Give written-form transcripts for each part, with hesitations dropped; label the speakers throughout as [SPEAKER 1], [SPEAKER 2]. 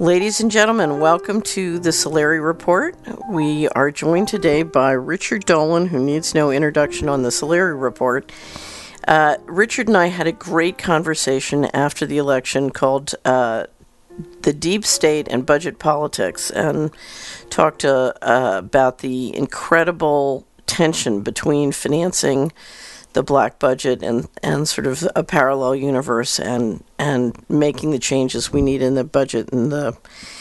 [SPEAKER 1] Ladies and gentlemen, welcome to the Solari Report. We are joined today by Richard Dolan, who needs no introduction on the Solari Report. Richard and I had a great conversation after the election called The Deep State and Budget Politics, and talked about the incredible tension between financing the black budget and sort of a parallel universe and making the changes we need in the budget in the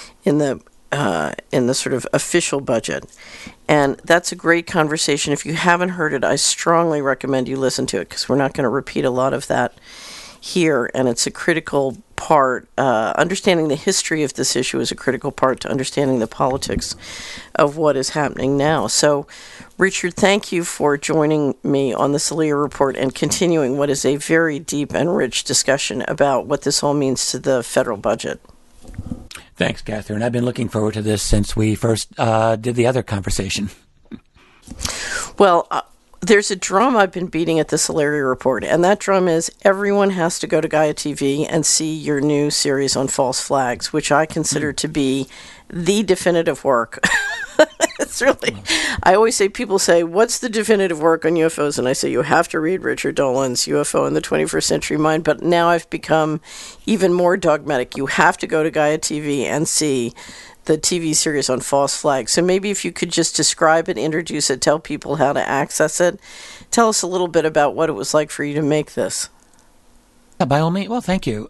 [SPEAKER 1] sort of official budget. And that's a great conversation. If you haven't heard it, I strongly recommend you listen to it, because we're not going to repeat a lot of that here, and it's a critical part. Understanding the history of this issue is a critical part to understanding the politics of what is happening now. So, Richard, thank you for joining me on the Solari Report and continuing what is a very deep and rich discussion about what this all means to the federal budget.
[SPEAKER 2] Thanks, Catherine. I've been looking forward to this since we first did the other conversation.
[SPEAKER 1] Well, there's a drum I've been beating at the Solari Report, and that drum is everyone has to go to Gaia TV and see your new series on false flags, which I consider to be the definitive work. It's really, I always say, people say, what's the definitive work on UFOs? And I say, you have to read Richard Dolan's UFO in the 21st Century Mind. But now I've become even more dogmatic. You have to go to Gaia TV and see the TV series on false flags. So maybe if you could just describe it, introduce it, tell people how to access it. Tell us a little bit about what it was like for you to make this.
[SPEAKER 2] By all means. Well, thank you.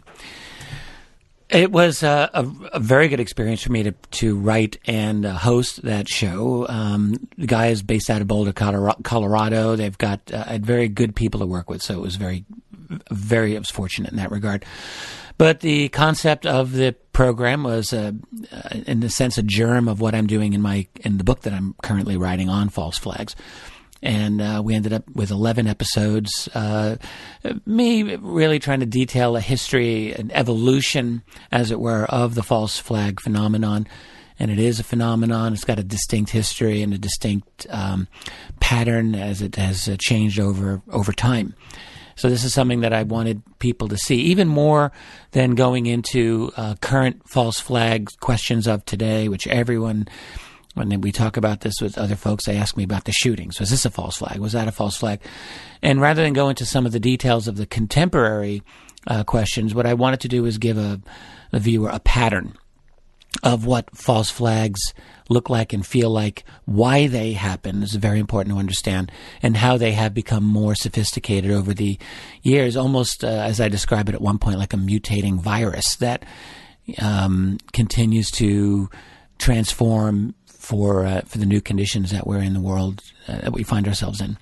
[SPEAKER 2] It was a very good experience for me to write and host that show. The guy is based out of Boulder, Colorado. They've got very good people to work with, so it was I was fortunate in that regard. But the concept of the program was, in a sense, a germ of what I'm doing in the book that I'm currently writing on false flags. And we ended up with 11 episodes, me really trying to detail a history, an evolution, as it were, of the false flag phenomenon. And it is a phenomenon. It's got a distinct history and a distinct pattern as it has changed over time. So this is something that I wanted people to see, even more than going into current false flag questions of today, which everyone, when we talk about this with other folks, they ask me about the shootings. Was this a false flag? Was that a false flag? And rather than go into some of the details of the contemporary questions, what I wanted to do is give the viewer a pattern of what false flags look like and feel like, why they happen is very important to understand, and how they have become more sophisticated over the years, almost as I describe it at one point, like a mutating virus that continues to transform for the new conditions that we're in the world, that we find ourselves in.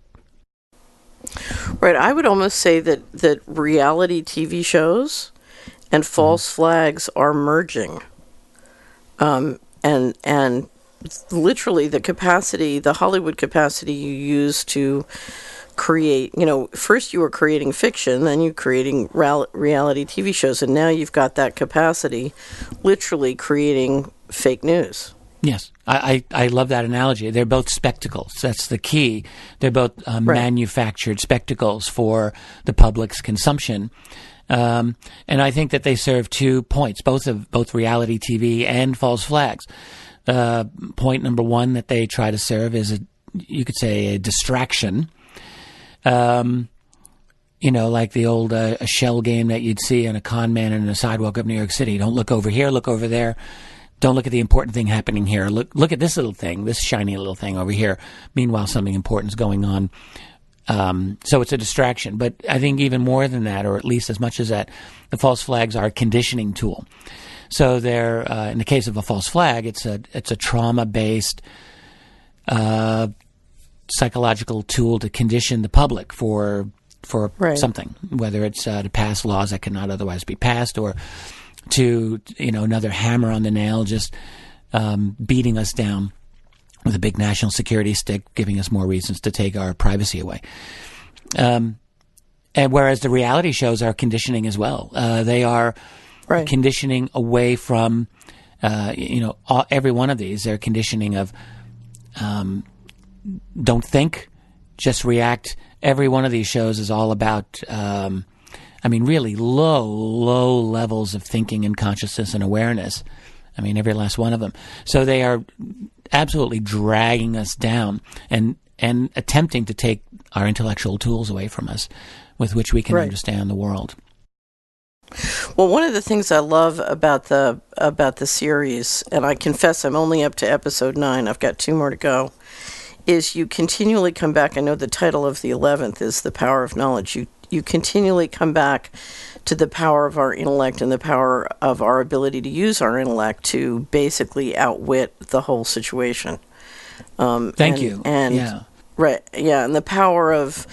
[SPEAKER 1] Right. I would almost say that reality TV shows and false flags are merging. And literally the Hollywood capacity you use to create, first you were creating fiction, then you're creating reality TV shows, and now you've got that capacity literally creating fake news.
[SPEAKER 2] Yes, I love that analogy. They're both spectacles. That's the key. They're both manufactured spectacles for the public's consumption. And I think that they serve 2 points, both reality TV and false flags. Point number one that they try to serve is you could say a distraction. Like the old a shell game that you'd see on a con man in a sidewalk of New York City. Don't look over here, look over there. Don't look at the important thing happening here. Look at this little thing, this shiny little thing over here. Meanwhile, something important is going on. So it's a distraction. But I think even more than that, or at least as much as that, the false flags are a conditioning tool. So they're, in the case of a false flag, it's a trauma-based psychological tool to condition the public for something, whether it's to pass laws that cannot otherwise be passed, or to another hammer on the nail, just beating us down with a big national security stick, giving us more reasons to take our privacy away. And whereas the reality shows are conditioning as well. They are conditioning away from, every one of these. They're conditioning of don't think, just react. Every one of these shows is all about I mean, really low levels of thinking and consciousness and awareness. I mean, every last one of them. So they are absolutely dragging us down and attempting to take our intellectual tools away from us with which we can understand the world.
[SPEAKER 1] Well, one of the things I love about the series, and I confess I'm only up to episode 9, I've got 2 more to go, is you continually come back. I know the title of the 11th is The Power of Knowledge. You continually come back to the power of our intellect and the power of our ability to use our intellect to basically outwit the whole situation.
[SPEAKER 2] Thank you.
[SPEAKER 1] And
[SPEAKER 2] yeah.
[SPEAKER 1] Right, yeah, and the power of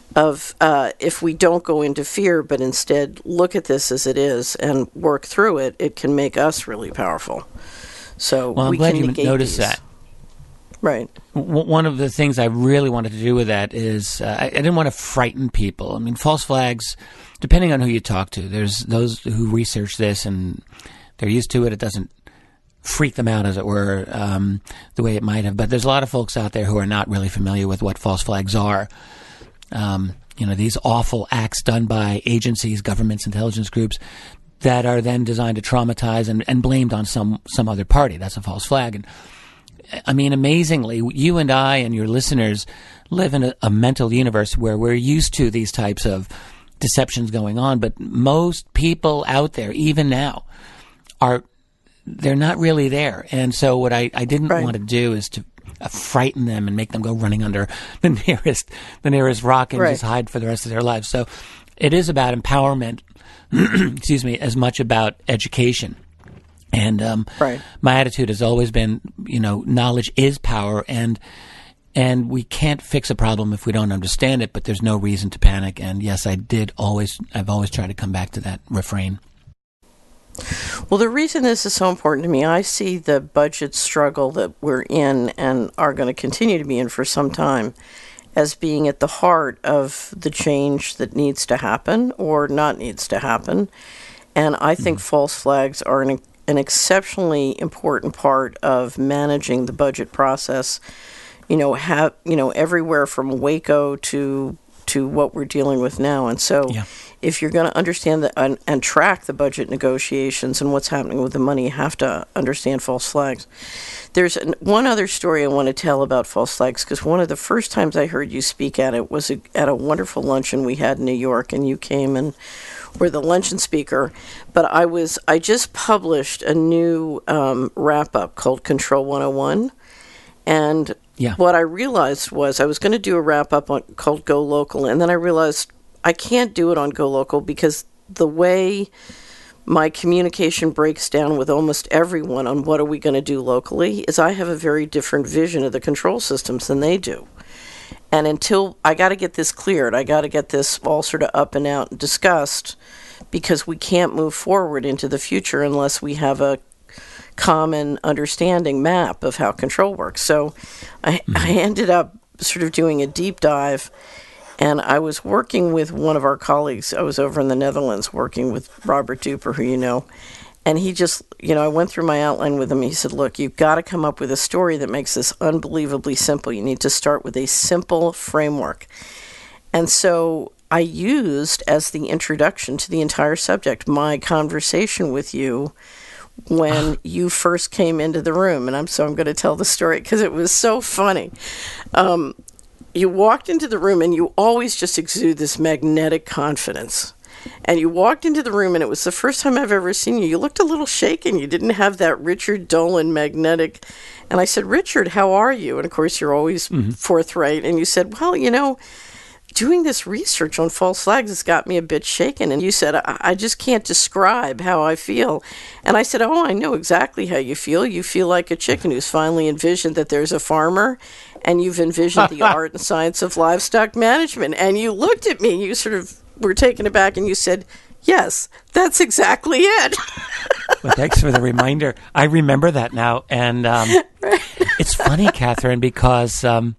[SPEAKER 1] if we don't go into fear, but instead look at this as it is and work through it, it can make us really powerful. So
[SPEAKER 2] well, I'm glad you noticed that.
[SPEAKER 1] Right.
[SPEAKER 2] One of the things I really wanted to do with that is I didn't want to frighten people. I mean, false flags, depending on who you talk to, there's those who research this and they're used to it. It doesn't freak them out, as it were, the way it might have. But there's a lot of folks out there who are not really familiar with what false flags are. These awful acts done by agencies, governments, intelligence groups that are then designed to traumatize and blamed on some other party. That's a false flag. And I mean, amazingly, you and I and your listeners live in a mental universe where we're used to these types of deceptions going on. But most people out there, even now, they're not really there. And so what I didn't want to do is to frighten them and make them go running under the nearest rock and just hide for the rest of their lives. So it is about empowerment, excuse me, as much about education. And my attitude has always been, knowledge is power, and we can't fix a problem if we don't understand it, but there's no reason to panic. And yes, I've always tried to come back to that refrain.
[SPEAKER 1] Well, the reason this is so important to me, I see the budget struggle that we're in and are going to continue to be in for some time as being at the heart of the change that needs to happen or not needs to happen. And I think false flags are an exceptionally important part of managing the budget process. Everywhere from Waco to what we're dealing with now. And so if you're going to understand and track the budget negotiations and what's happening with the money, you have to understand false flags. There's one other story I want to tell about false flags, because one of the first times I heard you speak at it was at a wonderful luncheon we had in New York, and you came and were the luncheon speaker. But I just published a new wrap-up called Control 101, and what I realized was I was going to do a wrap-up called Go Local, and then I realized I can't do it on Go Local because the way my communication breaks down with almost everyone on what are we going to do locally is I have a very different vision of the control systems than they do. And until I got to get this cleared, I got to get this all sort of up and out and discussed, because we can't move forward into the future unless we have a common understanding map of how control works. So I ended up sort of doing a deep dive, and I was working with one of our colleagues. I was over in the Netherlands working with Robert Duper, who you know, and he just, I went through my outline with him. He said, look, you've got to come up with a story that makes this unbelievably simple. You need to start with a simple framework. And so I used as the introduction to the entire subject my conversation with you when you first came into the room. And I'm going to tell the story because it was so funny. You walked into the room and you always just exude this magnetic confidence. And you walked into the room and it was the first time I've ever seen you. You looked a little shaken. You didn't have that Richard Dolan magnetic. And I said, Richard, how are you? And of course, you're always forthright. And you said, well, doing this research on false flags has got me a bit shaken. And you said, I just can't describe how I feel. And I said, oh, I know exactly how you feel. You feel like a chicken who's finally envisioned that there's a farmer, and you've envisioned the art and science of livestock management. And you looked at me, you sort of were taken aback, and you said, yes, that's exactly it.
[SPEAKER 2] Well, thanks for the reminder. I remember that now. And it's funny, Catherine, because the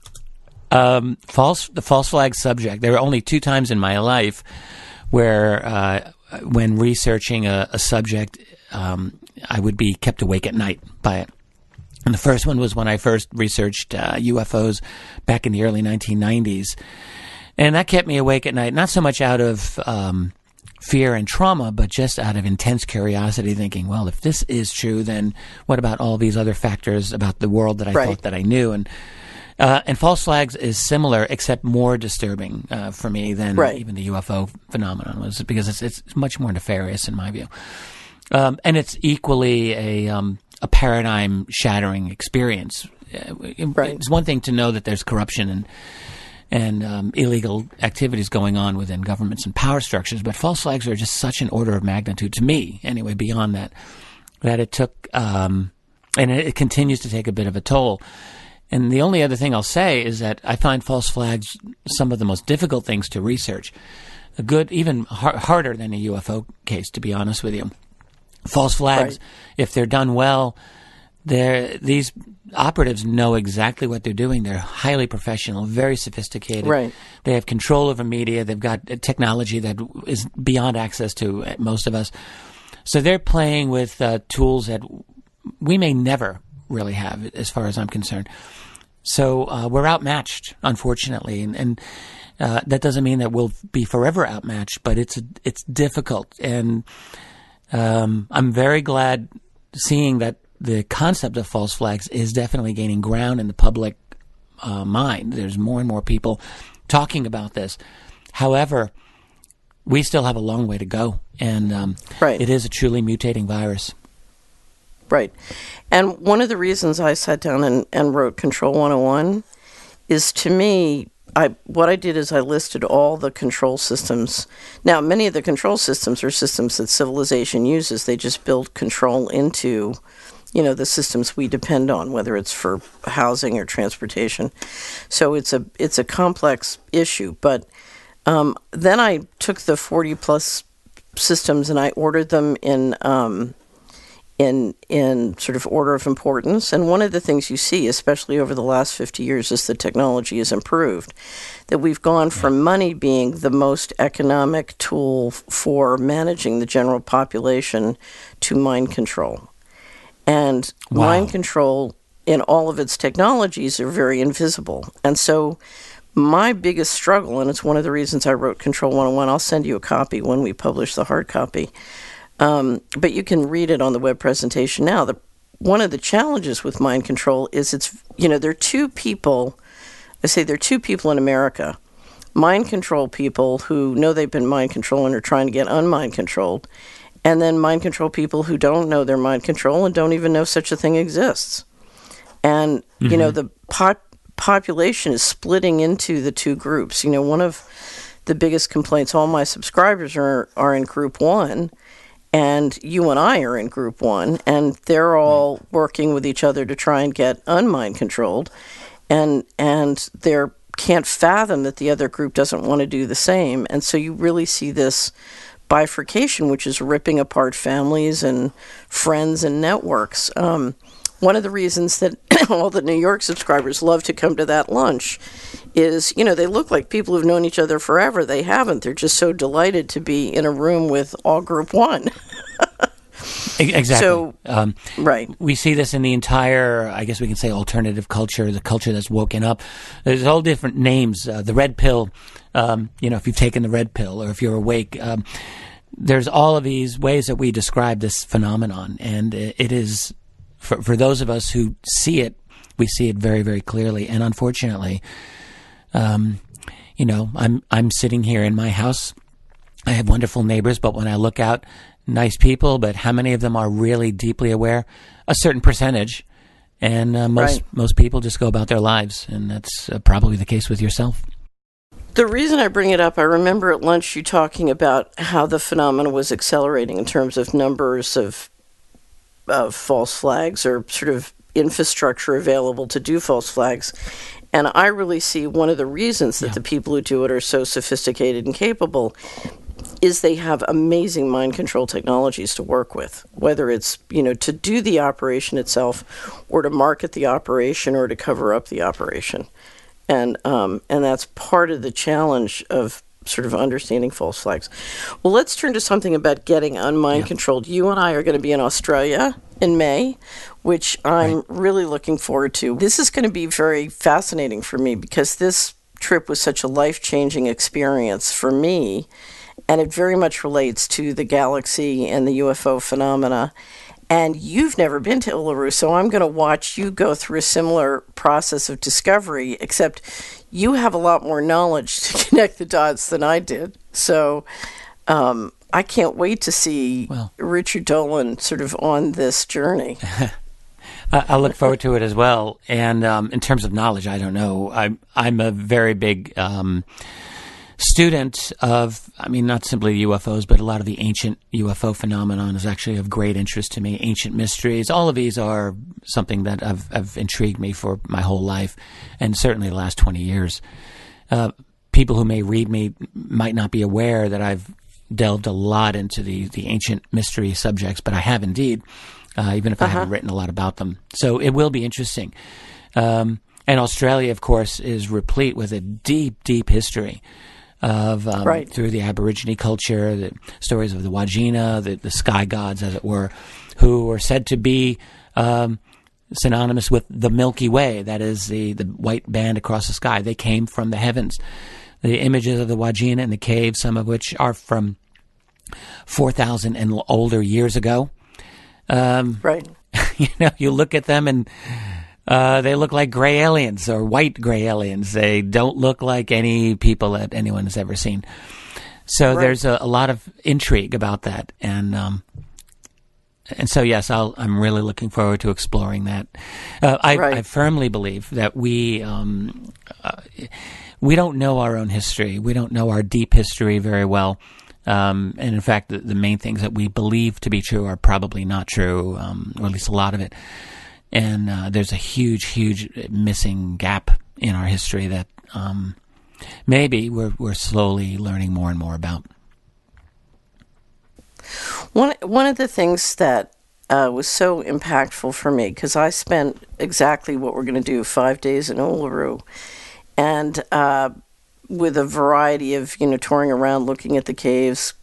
[SPEAKER 2] false flag subject, there were only 2 times in my life where when researching a subject, I would be kept awake at night by it. And the first one was when I first researched UFOs back in the early 1990s. And that kept me awake at night, not so much out of fear and trauma, but just out of intense curiosity, thinking, well, if this is true, then what about all these other factors about the world that I thought that I knew? And false flags is similar, except more disturbing for me than even the UFO phenomenon was, because it's much more nefarious in my view. And it's equally a paradigm-shattering experience. It's one thing to know that there's corruption and illegal activities going on within governments and power structures, but false flags are just such an order of magnitude, to me anyway, beyond that it took, and it continues to take a bit of a toll. And the only other thing I'll say is that I find false flags some of the most difficult things to research. Even harder than a UFO case, to be honest with you. False flags, if they're done well, these operatives know exactly what they're doing. They're highly professional, very sophisticated.
[SPEAKER 1] Right.
[SPEAKER 2] They have control over media. They've got technology that is beyond access to most of us. So they're playing with tools that we may never really have, as far as I'm concerned. So we're outmatched, unfortunately, and that doesn't mean that we'll be forever outmatched, but it's difficult. And I'm very glad seeing that the concept of false flags is definitely gaining ground in the public mind. There's more and more people talking about this. However, we still have a long way to go, and it is a truly mutating virus.
[SPEAKER 1] Right. And one of the reasons I sat down and wrote Control 101 is, to me, what I did is I listed all the control systems. Now, many of the control systems are systems that civilization uses. They just build control into, the systems we depend on, whether it's for housing or transportation. So it's a complex issue. But then I took the 40 plus systems and I ordered them in sort of order of importance. And one of the things you see, especially over the last 50 years, is the technology has improved. That we've gone from money being the most economic tool for managing the general population to mind control. And mind control in all of its technologies are very invisible. And so my biggest struggle, and it's one of the reasons I wrote Control 101, I'll send you a copy when we publish the hard copy, but you can read it on the web presentation now. One of the challenges with mind control is there are two people, there are two people in America, mind control people who know they've been mind controlled and are trying to get unmind controlled, and then mind control people who don't know they're mind control and don't even know such a thing exists. And, the population is splitting into the two groups. One of the biggest complaints, all my subscribers are in group one, and you and I are in group one, and they're all working with each other to try and get unmind controlled, and they can't fathom that the other group doesn't want to do the same. And so you really see this bifurcation, which is ripping apart families and friends and networks. One of the reasons that all the New York subscribers love to come to that lunch is, they look like people who've known each other forever. They haven't. They're just so delighted to be in a room with all group one.
[SPEAKER 2] Exactly.
[SPEAKER 1] So,
[SPEAKER 2] we see this in the entire, I guess we can say, alternative culture, the culture that's woken up. There's all different names. The red pill, if you've taken the red pill or if you're awake, there's all of these ways that we describe this phenomenon. And it is, for those of us who see it, we see it very, very clearly. And unfortunately, I'm sitting here in my house. I have wonderful neighbors, but when I look out, nice people, but how many of them are really deeply aware? A certain percentage. And most people just go about their lives, and that's probably the case with yourself.
[SPEAKER 1] The reason I bring it up, I remember at lunch you talking about how the phenomenon was accelerating in terms of numbers of false flags or sort of infrastructure available to do false flags. And I really see one of the reasons that the people who do it are so sophisticated and capable is they have amazing mind control technologies to work with, whether it's, to do the operation itself or to market the operation or to cover up the operation. And that's part of the challenge of sort of understanding false flags. Well, let's turn to something about getting unmind controlled. You and I are going to be in Australia in May, which I'm really looking forward to. This is going to be very fascinating for me because this trip was such a life-changing experience for me. and it very much relates to the galaxy and the UFO phenomena. And you've never been to Uluru, so I'm going to watch you go through a similar process of discovery, except you have a lot more knowledge to connect the dots than I did. So I can't wait to see Richard Dolan sort of on this journey.
[SPEAKER 2] I look forward to it as well. And in terms of knowledge, I don't know. I'm a very big student of, I mean, not simply UFOs, but a lot of the ancient UFO phenomenon is actually of great interest to me. Ancient mysteries, all of these are something that have intrigued me for my whole life, and certainly the last 20 years. People who may read me might not be aware that I've delved a lot into the ancient mystery subjects, but I have indeed, even if I haven't written a lot about them. So it will be interesting. And Australia, of course, is replete with a deep, deep history of through the Aborigine culture, the stories of the Wajina, the sky gods, as it were, who are said to be synonymous with the Milky Way, that is the white band across the sky. They came from the heavens. The images of the Wajina in the caves, some of which are from 4,000 and older years ago. You look at them and they look like gray aliens or white gray aliens. They don't look like any people that anyone has ever seen. So there's a lot of intrigue about that, and so yes, I'm really looking forward to exploring that. I firmly believe that we don't know our own history. We don't know our deep history very well. And in fact, the main things that we believe to be true are probably not true, or at least a lot of it. And there's a huge, huge missing gap in our history that maybe we're slowly learning more and more about.
[SPEAKER 1] One of the things that was so impactful for me, because I spent exactly what we're going to do, 5 days in Uluru, and with a variety of touring around, looking at the caves,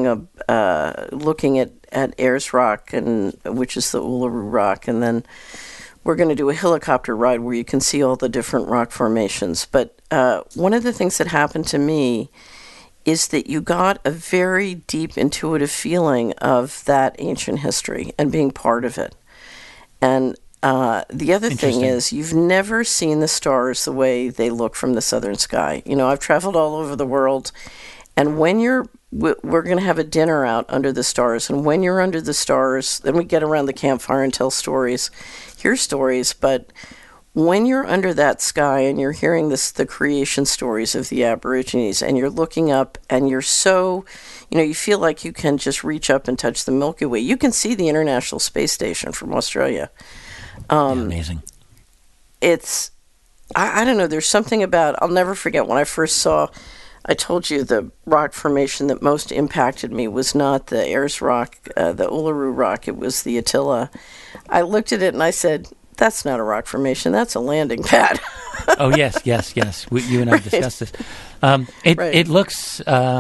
[SPEAKER 1] looking at Ayers Rock, which is the Uluru Rock, and then we're going to do a helicopter ride where you can see all the different rock formations. But one of the things that happened to me is that you got a very deep intuitive feeling of that ancient history and being part of it. And the other thing is, you've never seen the stars the way they look from the southern sky. I've traveled all over the world, and when we're going to have a dinner out under the stars, and when you're under the stars, then we get around the campfire and tell stories, hear stories, but when you're under that sky and you're hearing the creation stories of the Aborigines, and you're looking up and you're so, you feel like you can just reach up and touch the Milky Way. You can see the International Space Station from Australia.
[SPEAKER 2] Amazing.
[SPEAKER 1] It's, I don't know, there's something about, I'll never forget when I first saw, I told you the rock formation that most impacted me was not the Ayers Rock, the Uluru Rock, it was the Attila. I looked at it and I said, that's not a rock formation, that's a landing pad.
[SPEAKER 2] Oh, yes. You and I discussed this. It looks, I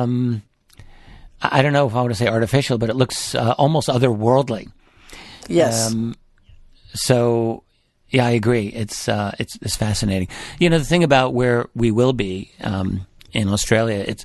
[SPEAKER 2] don't know if I want to say artificial, but it looks almost otherworldly.
[SPEAKER 1] Yes.
[SPEAKER 2] So, yeah, I agree. It's fascinating. The thing about where we will be in Australia,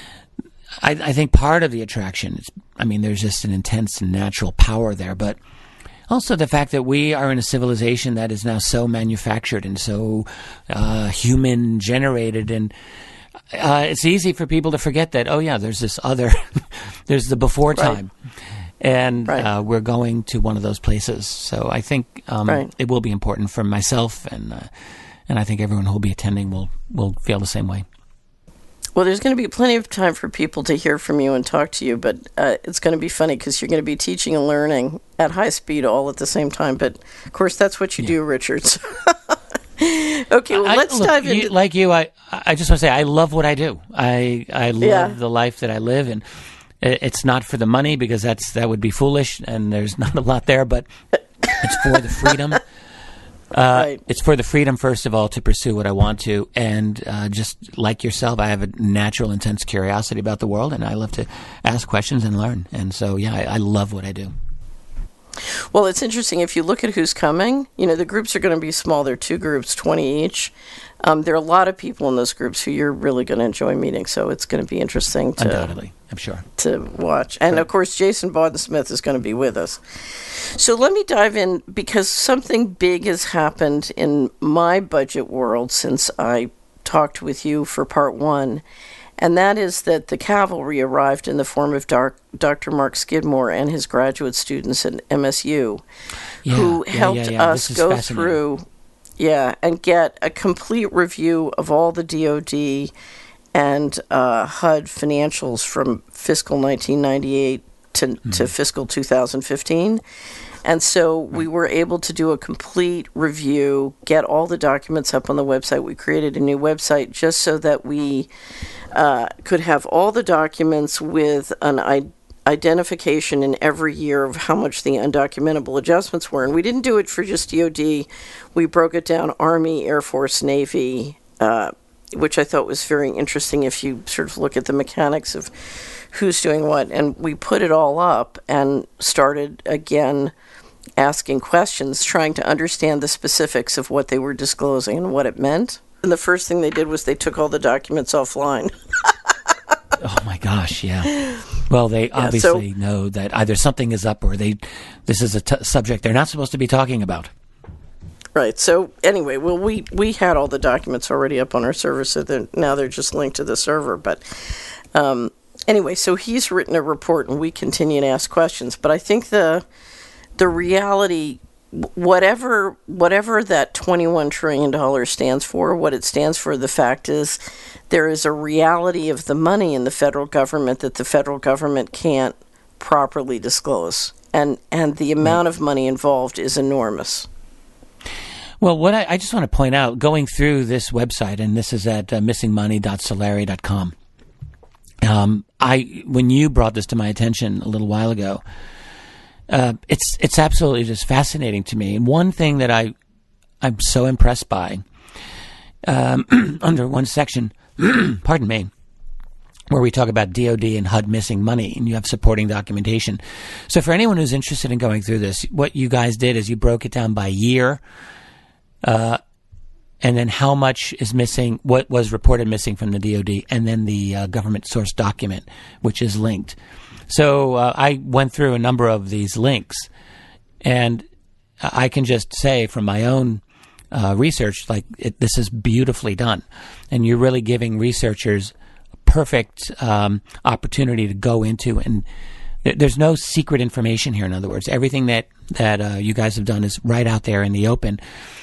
[SPEAKER 2] I think part of the attraction is, there's just an intense and natural power there, but also the fact that we are in a civilization that is now so manufactured and so human generated, and it's easy for people to forget that, oh yeah, there's this other, there's the before time. And we're going to one of those places. So I think it will be important for myself, and I think everyone who will be attending will feel the same way.
[SPEAKER 1] Well, there's going to be plenty of time for people to hear from you and talk to you, but it's going to be funny because you're going to be teaching and learning at high speed all at the same time. But, of course, that's what you do, Richards. Okay, well, let's dive into...
[SPEAKER 2] Like you, I just want to say I love what I do. I love the life that I live, and it's not for the money because that would be foolish, and there's not a lot there, but it's for the freedom. It's for the freedom, first of all, to pursue what I want to, and just like yourself, I have a natural, intense curiosity about the world, and I love to ask questions and learn. And so, yeah, I love what I do.
[SPEAKER 1] Well, it's interesting. If you look at who's coming, the groups are going to be small. They're 2 groups, 20 each. There are a lot of people in those groups who you're really going to enjoy meeting, so it's going to be interesting
[SPEAKER 2] Undoubtedly, I'm sure.
[SPEAKER 1] to watch. And, of course, Jason Bawden-Smith is going to be with us. So let me dive in, because something big has happened in my budget world since I talked with you for part 1, and that is that the cavalry arrived in the form of Dr. Mark Skidmore and his graduate students at MSU, who helped us go through... and get a complete review of all the DoD and HUD financials from fiscal 1998 to fiscal 2015. And so we were able to do a complete review, get all the documents up on the website. We created a new website just so that we could have all the documents with an identification in every year of how much the undocumentable adjustments were. And we didn't do it for just DoD. We broke it down Army, Air Force, Navy, which I thought was very interesting if you sort of look at the mechanics of who's doing what. And we put it all up and started again asking questions, trying to understand the specifics of what they were disclosing and what it meant. And the first thing they did was they took all the documents offline.
[SPEAKER 2] Oh my gosh, yeah. Well, they obviously know that either something is up or this is a subject they're not supposed to be talking about.
[SPEAKER 1] Right. So anyway, well, we had all the documents already up on our server, so now they're just linked to the server. But anyway, so he's written a report, and we continue to ask questions. But I think the reality, whatever that $21 trillion stands for, what it stands for, the fact is there is a reality of the money in the federal government that the federal government can't properly disclose. And the amount of money involved is enormous.
[SPEAKER 2] Well, what I just want to point out, going through this website, and this is at missingmoney.solari.com, when you brought this to my attention a little while ago, it's absolutely just fascinating to me. And one thing that I'm so impressed by, under one section, pardon me, where we talk about DoD and HUD missing money, and you have supporting documentation. So for anyone who's interested in going through this, what you guys did is you broke it down by year, and then how much is missing, what was reported missing from the DoD, and then the government source document, which is linked. So I went through a number of these links, and I can just say from my own research, this is beautifully done, and you're really giving researchers a perfect opportunity to go into, and there's no secret information here. In other words, everything that you guys have done is right out there in the open.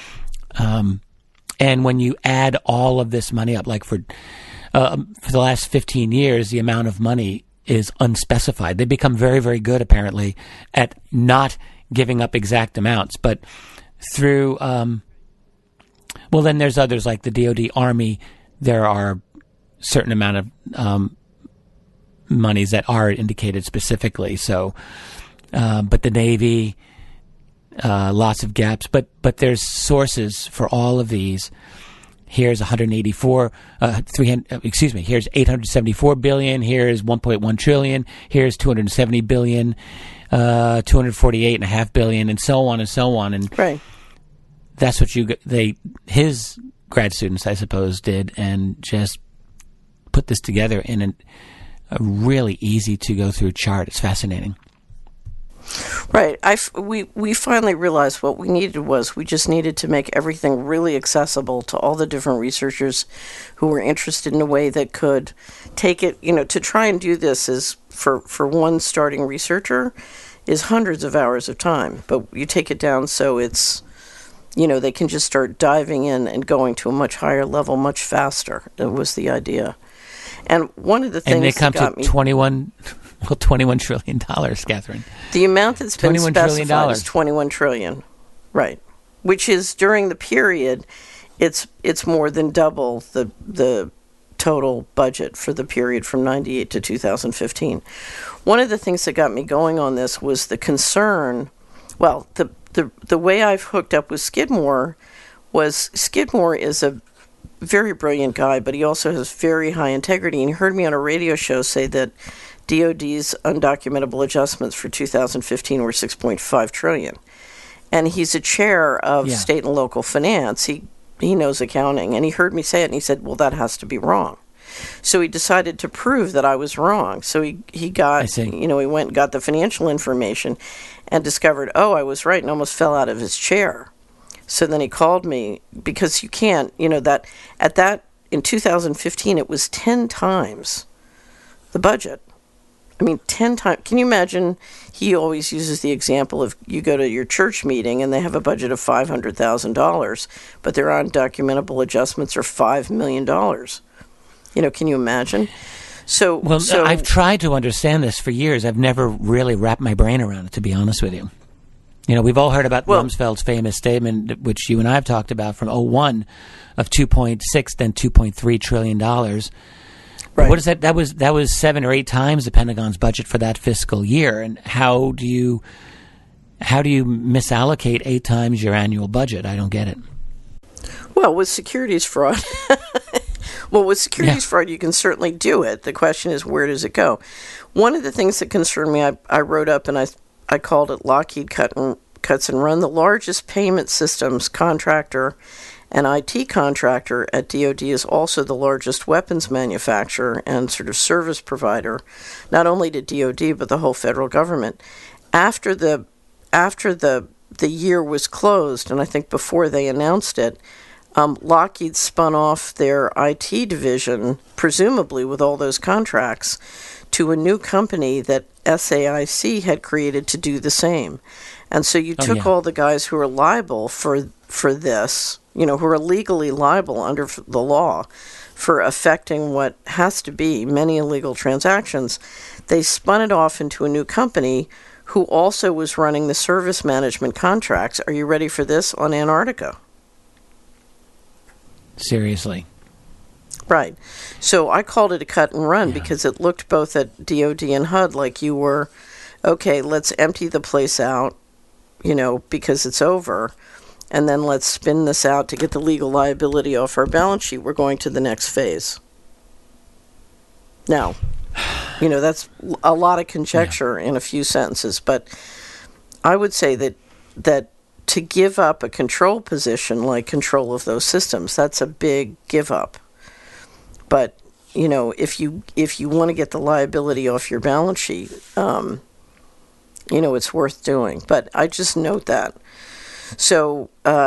[SPEAKER 2] And when you add all of this money up, like for the last 15 years, the amount of money is unspecified. They become very, very good, apparently, at not giving up exact amounts. But through, then there's others like the DoD Army. There are certain amount of monies that are indicated specifically. So, but the Navy, lots of gaps. But there's sources for all of these. Here's 874 billion. Here's 1.1 trillion. Here's 270 billion, 248.5 billion, and so on and so on. And
[SPEAKER 1] right.
[SPEAKER 2] That's what his grad students, I suppose, did, and just put this together in a really easy to go through chart. It's fascinating.
[SPEAKER 1] Right. We finally realized what we needed was we just needed to make everything really accessible to all the different researchers who were interested in a way that could take it, to try and do this is for one starting researcher is hundreds of hours of time, but you take it down so it's, they can just start diving in and going to a much higher level much faster. That was the idea. And one of the things
[SPEAKER 2] and they come
[SPEAKER 1] that got
[SPEAKER 2] to $21 trillion, Catherine.
[SPEAKER 1] The amount that's been specified is $21 trillion, right? Which is during the period, it's more than double the total budget for the period from 98 to 2015. One of the things that got me going on this was the concern. Well, the way I've hooked up with Skidmore is a very brilliant guy, but he also has very high integrity. And he heard me on a radio show say that DOD's undocumentable adjustments for 2015 were $6.5 trillion. And he's a chair of state and local finance. He knows accounting, and he heard me say it, and he said, well, that has to be wrong. So he decided to prove that I was wrong. So he got, he went and got the financial information and discovered, I was right, and almost fell out of his chair. So then he called me, because you can't, that in 2015, it was 10 times the budget. 10 times. Can you imagine? He always uses the example of you go to your church meeting and they have a budget of $500,000, but their undocumentable adjustments are $5 million. Can you imagine? So
[SPEAKER 2] I've tried to understand this for years. I've never really wrapped my brain around it, to be honest with you. We've all heard about Rumsfeld's famous statement, which you and I have talked about, from 2001 of $2.6, then $2.3 trillion. Right. What is that? That was 7 or 8 times the Pentagon's budget for that fiscal year. And how do you misallocate 8 times your annual budget? I don't get it.
[SPEAKER 1] Well, with securities fraud, fraud, you can certainly do it. The question is, where does it go? One of the things that concerned me, I wrote up, and I called it Lockheed Cuts and Run, the largest payment systems contractor and IT contractor at DoD is also the largest weapons manufacturer and sort of service provider, not only to DoD but the whole federal government. After the year was closed, and I think before they announced it, Lockheed spun off their IT division, presumably with all those contracts, to a new company that SAIC had created to do the same. And so you took all the guys who are liable for this, who are legally liable under the law for affecting what has to be many illegal transactions. They spun it off into a new company who also was running the service management contracts. Are you ready for this? On Antarctica.
[SPEAKER 2] Seriously.
[SPEAKER 1] Right. So I called it a cut and run because it looked both at DOD and HUD like you were, okay, let's empty the place out, because it's over, and then let's spin this out to get the legal liability off our balance sheet. We're going to the next phase. Now, that's a lot of conjecture in a few sentences, but I would say that to give up a control position like control of those systems, that's a big give up. But, if you want to get the liability off your balance sheet, it's worth doing. But I just note that. So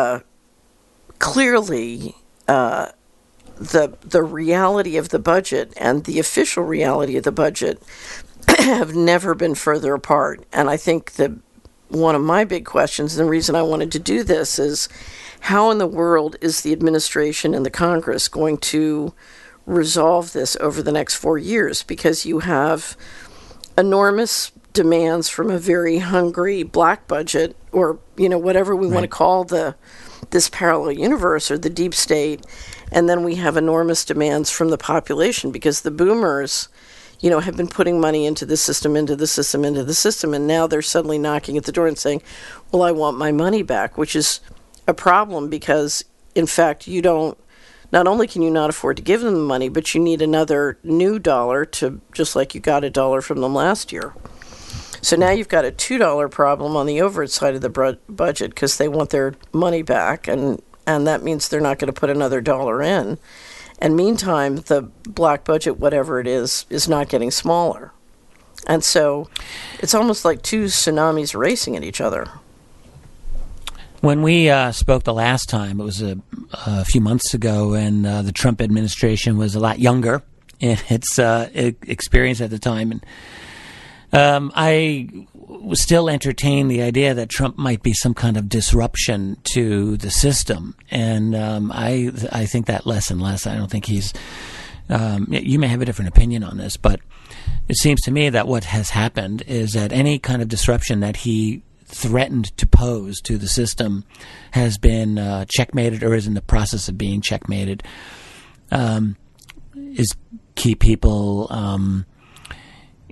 [SPEAKER 1] clearly, the reality of the budget and the official reality of the budget have never been further apart. And I think that one of my big questions, and the reason I wanted to do this, is how in the world is the administration and the Congress going to resolve this over the next 4 years? Because you have enormous demands from a very hungry black budget, or whatever we want to call this parallel universe or the deep state, and then we have enormous demands from the population, because the boomers have been putting money into the system, and now they're suddenly knocking at the door and saying, well, I want my money back, which is a problem because, in fact, not only can you not afford to give them the money, but you need another new dollar to, just like you got $1 from them last year. So now you've got a $2 problem on the overage side of the budget because they want their money back, and that means they're not going to put another dollar in. And meantime, the black budget, whatever it is not getting smaller. And so it's almost like two tsunamis racing at each other.
[SPEAKER 2] When we spoke the last time, it was a few months ago, and the Trump administration was a lot younger in its experience at the time. And I was still entertained the idea that Trump might be some kind of disruption to the system. And I think that less and less. I don't think he's you may have a different opinion on this, but it seems to me that what has happened is that any kind of disruption that he threatened to pose to the system has been checkmated, or is in the process of being checkmated. Is keep people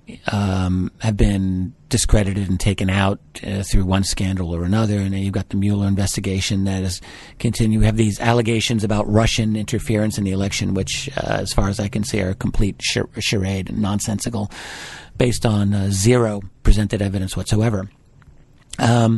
[SPEAKER 2] have been discredited and taken out through one scandal or another. And then you've got the Mueller investigation that is continuing. We have these allegations about Russian interference in the election, which, as far as I can see, are a complete charade and nonsensical, based on zero presented evidence whatsoever. But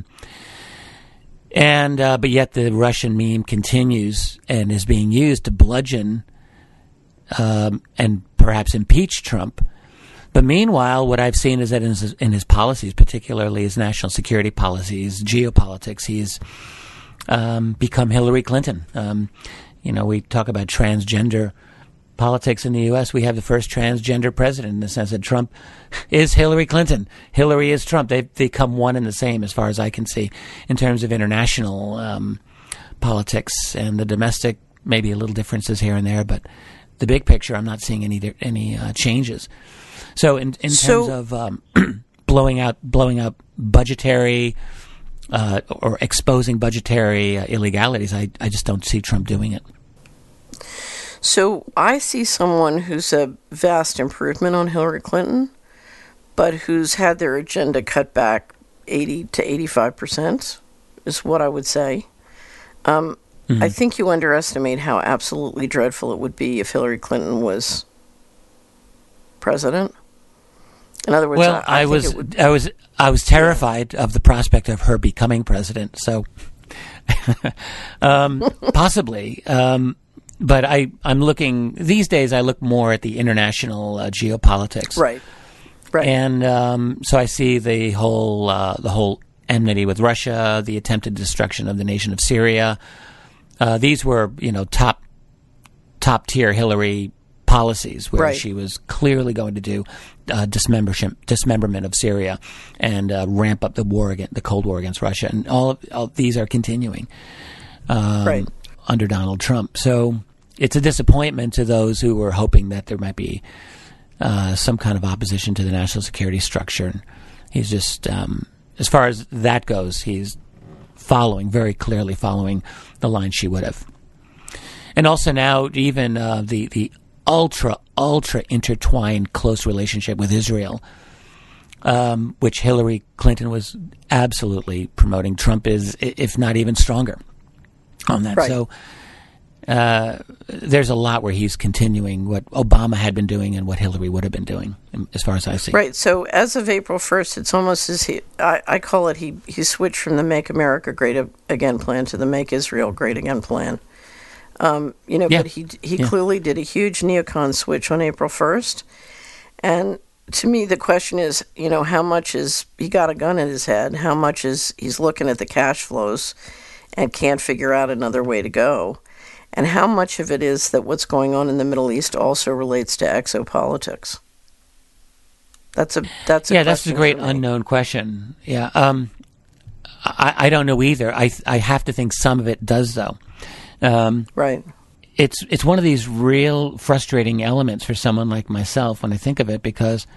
[SPEAKER 2] yet the Russian meme continues and is being used to bludgeon and perhaps impeach Trump. But meanwhile, what I've seen is that in his policies, particularly his national security policies, geopolitics, he's become Hillary Clinton. We talk about transgender politics in the U.S. We have the first transgender president in the sense that Trump is Hillary Clinton. Hillary is Trump. They've become one and the same as far as I can see in terms of international politics, and the domestic, maybe a little differences here and there, but the big picture, I'm not seeing any changes. So in terms of blowing out budgetary or exposing budgetary illegalities, I just don't see Trump doing it.
[SPEAKER 1] So I see someone who's a vast improvement on Hillary Clinton, but who's had their agenda cut back 80 to 85% is what I would say. I think you underestimate how absolutely dreadful it would be if Hillary Clinton was president. In other words,
[SPEAKER 2] well, I was terrified of the prospect of her becoming president. So possibly, but I'm looking these days. I look more at the international geopolitics,
[SPEAKER 1] right,
[SPEAKER 2] and so I see the whole enmity with Russia, the attempted destruction of the nation of Syria. These were, top tier Hillary policies, where she was clearly going to do dismemberment of Syria and ramp up the Cold War against Russia, and all these are continuing under Donald Trump. So it's a disappointment to those who were hoping that there might be some kind of opposition to the national security structure. And he's just, as far as that goes, he's very clearly following the line she would have. And also now even the ultra intertwined close relationship with Israel, which Hillary Clinton was absolutely promoting. Trump is, if not even stronger on that.
[SPEAKER 1] Right.
[SPEAKER 2] So there's a lot where he's continuing what Obama had been doing and what Hillary would have been doing, as far as I see.
[SPEAKER 1] Right. So as of April 1st, it's almost as I call it, he switched from the Make America Great Again plan to the Make Israel Great Again plan. But he clearly did a huge neocon switch on April 1st. And to me, the question is, how much is he got a gun in his head? How much is he's looking at the cash flows and can't figure out another way to go? And how much of it is that what's going on in the Middle East also relates to exopolitics? That's a
[SPEAKER 2] great unknown question. Yeah, I don't know either. I have to think some of it does, though.
[SPEAKER 1] Right.
[SPEAKER 2] It's one of these real frustrating elements for someone like myself when I think of it, because,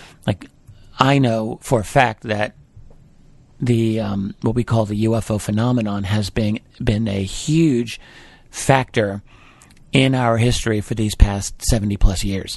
[SPEAKER 2] I know for a fact that the what we call the UFO phenomenon has been a huge factor in our history for these past 70 plus years.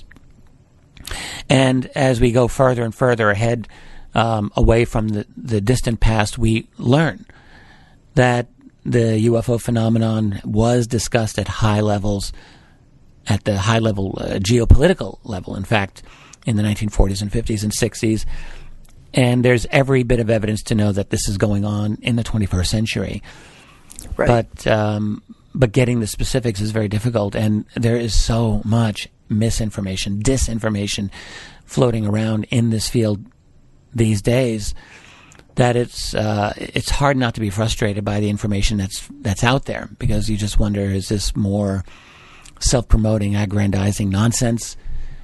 [SPEAKER 2] And as we go further and further ahead, away from the distant past, we learn that the UFO phenomenon was discussed at high levels, at the high level geopolitical level, in fact, in the 1940s and 50s and 60s. And there's every bit of evidence to know that this is going on in the 21st century.
[SPEAKER 1] Right.
[SPEAKER 2] But getting the specifics is very difficult, and there is so much misinformation, disinformation floating around in this field these days that it's hard not to be frustrated by the information that's out there, because you just wonder, is this more self-promoting, aggrandizing nonsense?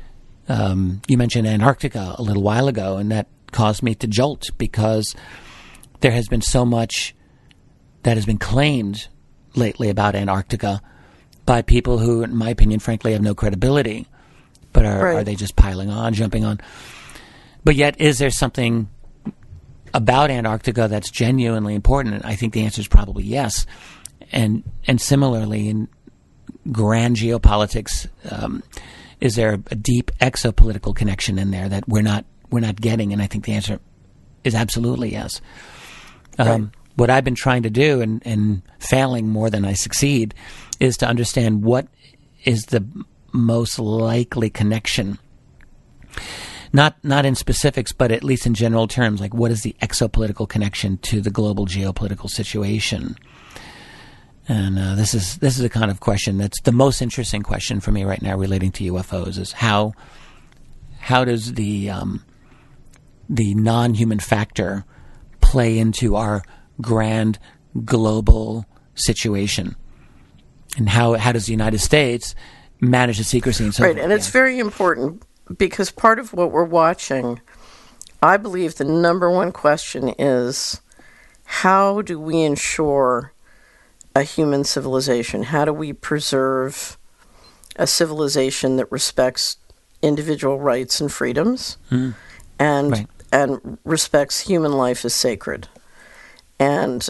[SPEAKER 2] You mentioned Antarctica a little while ago, and that caused me to jolt, because there has been so much that has been claimed lately about Antarctica by people who, in my opinion, frankly, have no credibility. But are they just piling on, jumping on? But yet, is there something about Antarctica that's genuinely important? And I think the answer is probably yes. And similarly, in grand geopolitics, is there a deep exopolitical connection in there that we're not getting? And I think the answer is absolutely yes.
[SPEAKER 1] Right.
[SPEAKER 2] What I've been trying to do, and failing more than I succeed, is to understand what is the most likely connection. Not in specifics, but at least in general terms, like what is the exopolitical connection to the global geopolitical situation? And this is the kind of question that's the most interesting question for me right now relating to UFOs, is how does the non-human factor play into our grand global situation, and how does the United States manage the secrecy and so
[SPEAKER 1] right,
[SPEAKER 2] forth?
[SPEAKER 1] and it's very important because part of what we're watching, I believe the number one question is, how do we ensure a human civilization? How do we preserve a civilization that respects individual rights and freedoms and respects human life as sacred? And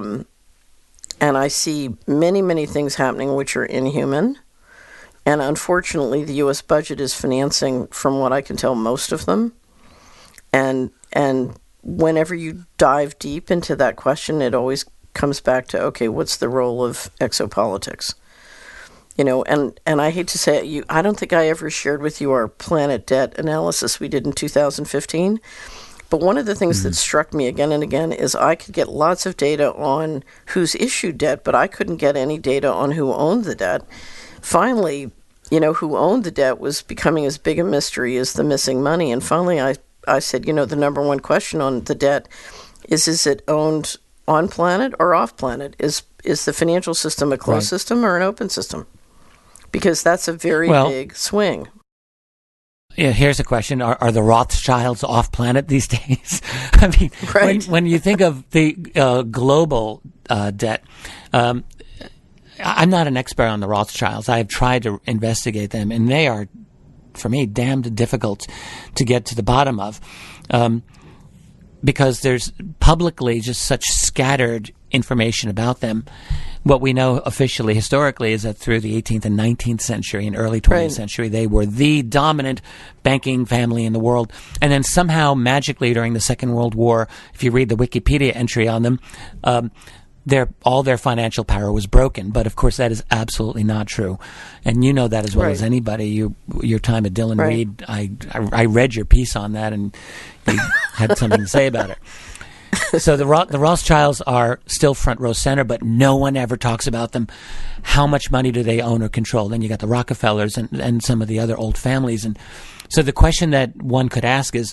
[SPEAKER 1] I see many things happening which are inhuman. And unfortunately, the U.S. budget is financing, from what I can tell, most of them. And whenever you dive deep into that question, it always comes back to, okay, what's the role of exopolitics? You know, and I hate to say it, I don't think I ever shared with you our planet debt analysis we did in 2015. But one of the things that struck me again and again is I could get lots of data on who's issued debt, but I couldn't get any data on who owned the debt. Finally, you know, who owned the debt was becoming as big a mystery as the missing money. And finally, I said, you know, the number one question on the debt is it owned on planet or off planet? Is the financial system a closed system or an open system? Because that's a very big swing.
[SPEAKER 2] Yeah, here's a question. Are the Rothschilds off planet these days? I mean, when you think of the global debt, I'm not an expert on the Rothschilds. I have tried to investigate them, and they are, for me, damned difficult to get to the bottom of, because there's publicly just such scattered information about them. What we know officially, historically, is that through the 18th and 19th century and early 20th century, they were the dominant banking family in the world. And then somehow, magically, during the Second World War, if you read the Wikipedia entry on them, all their financial power was broken. But of course, that is absolutely not true, and you know that as well as anybody. Your time at Dillon Read, I read your piece on that, and you had something to say about it. So the Rothschilds are still front row center, but no one ever talks about them. How much money do they own or control? Then you got the Rockefellers and some of the other old families, and so the question that one could ask is,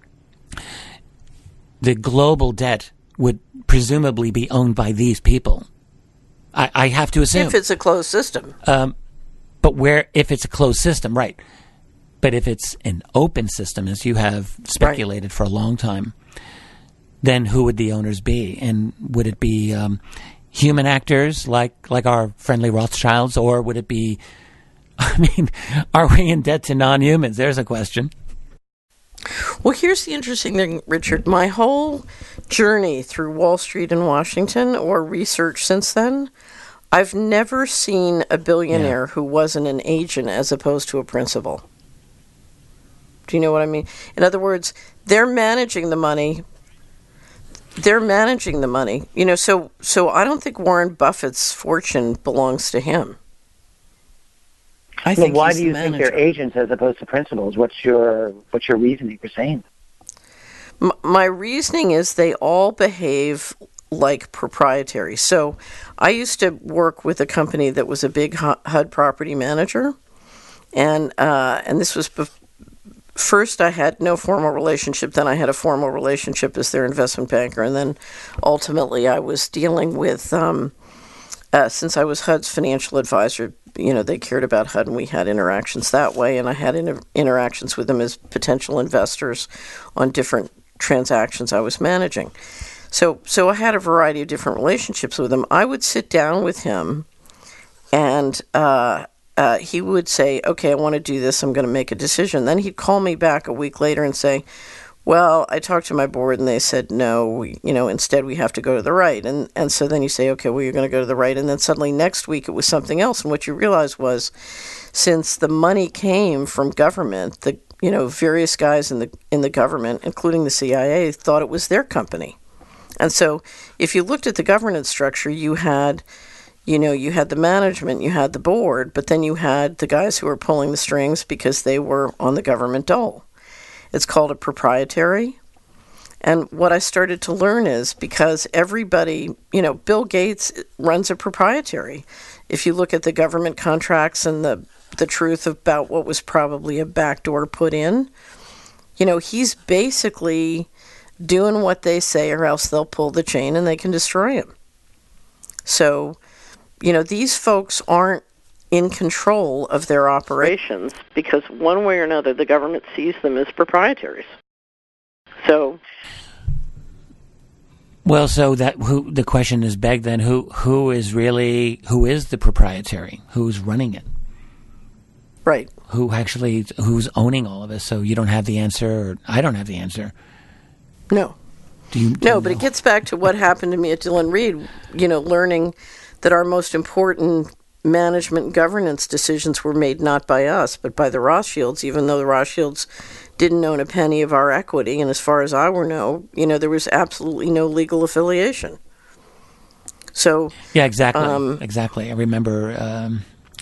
[SPEAKER 2] the global debt would presumably be owned by these people. I have to assume.
[SPEAKER 1] If it's a closed system.
[SPEAKER 2] But if it's a closed system, right. But if it's an open system, as you have speculated for a long time, then who would the owners be? And would it be human actors like our friendly Rothschilds, or would it be, I mean, are we in debt to non-humans? There's a question.
[SPEAKER 1] Well, here's the interesting thing, Richard. My whole journey through Wall Street and Washington, or research since then, I've never seen a billionaire who wasn't an agent as opposed to a principal. Do you know what I mean? In other words, they're managing the money. You know, so I don't think Warren Buffett's fortune belongs to him. I think
[SPEAKER 3] why do you think they're agents as opposed to principals? What's your reasoning for saying that?
[SPEAKER 1] My reasoning is they all behave like proprietary. So I used to work with a company that was a big HUD property manager, and this was first I had no formal relationship. Then I had a formal relationship as their investment banker, and then ultimately I was dealing with since I was HUD's financial advisor. You know, they cared about HUD, and we had interactions that way, and I had interactions with them as potential investors on different transactions I was managing. So I had a variety of different relationships with him. I would sit down with him, and he would say, okay, I want to do this. I'm going to make a decision. Then he'd call me back a week later and say, well, I talked to my board and they said, no, instead we have to go to the right. And so then you say, okay, well, you're going to go to the right. And then suddenly next week it was something else. And what you realized was, since the money came from government, various guys in the government, including the CIA, thought it was their company. And so if you looked at the governance structure, you had the management, you had the board, but then you had the guys who were pulling the strings because they were on the government dole. It's called a proprietary. And what I started to learn is because everybody, Bill Gates runs a proprietary. If you look at the government contracts and the truth about what was probably a backdoor put in, he's basically doing what they say or else they'll pull the chain and they can destroy him. So, these folks aren't in control of their operations because one way or another the government sees them as proprietaries. So,
[SPEAKER 2] well, so the question is begged then: who is the proprietary? Who's running it?
[SPEAKER 1] Right.
[SPEAKER 2] Who's owning all of this? So you don't have the answer, or I don't have the answer.
[SPEAKER 1] No.
[SPEAKER 2] Do you
[SPEAKER 1] but it gets back to what happened to me at Dillon Read. Learning that our most important management and governance decisions were made not by us, but by the Rothschilds, even though the Rothschilds didn't own a penny of our equity. And as far as I know, there was absolutely no legal affiliation. So
[SPEAKER 2] yeah, exactly. Exactly. I remember.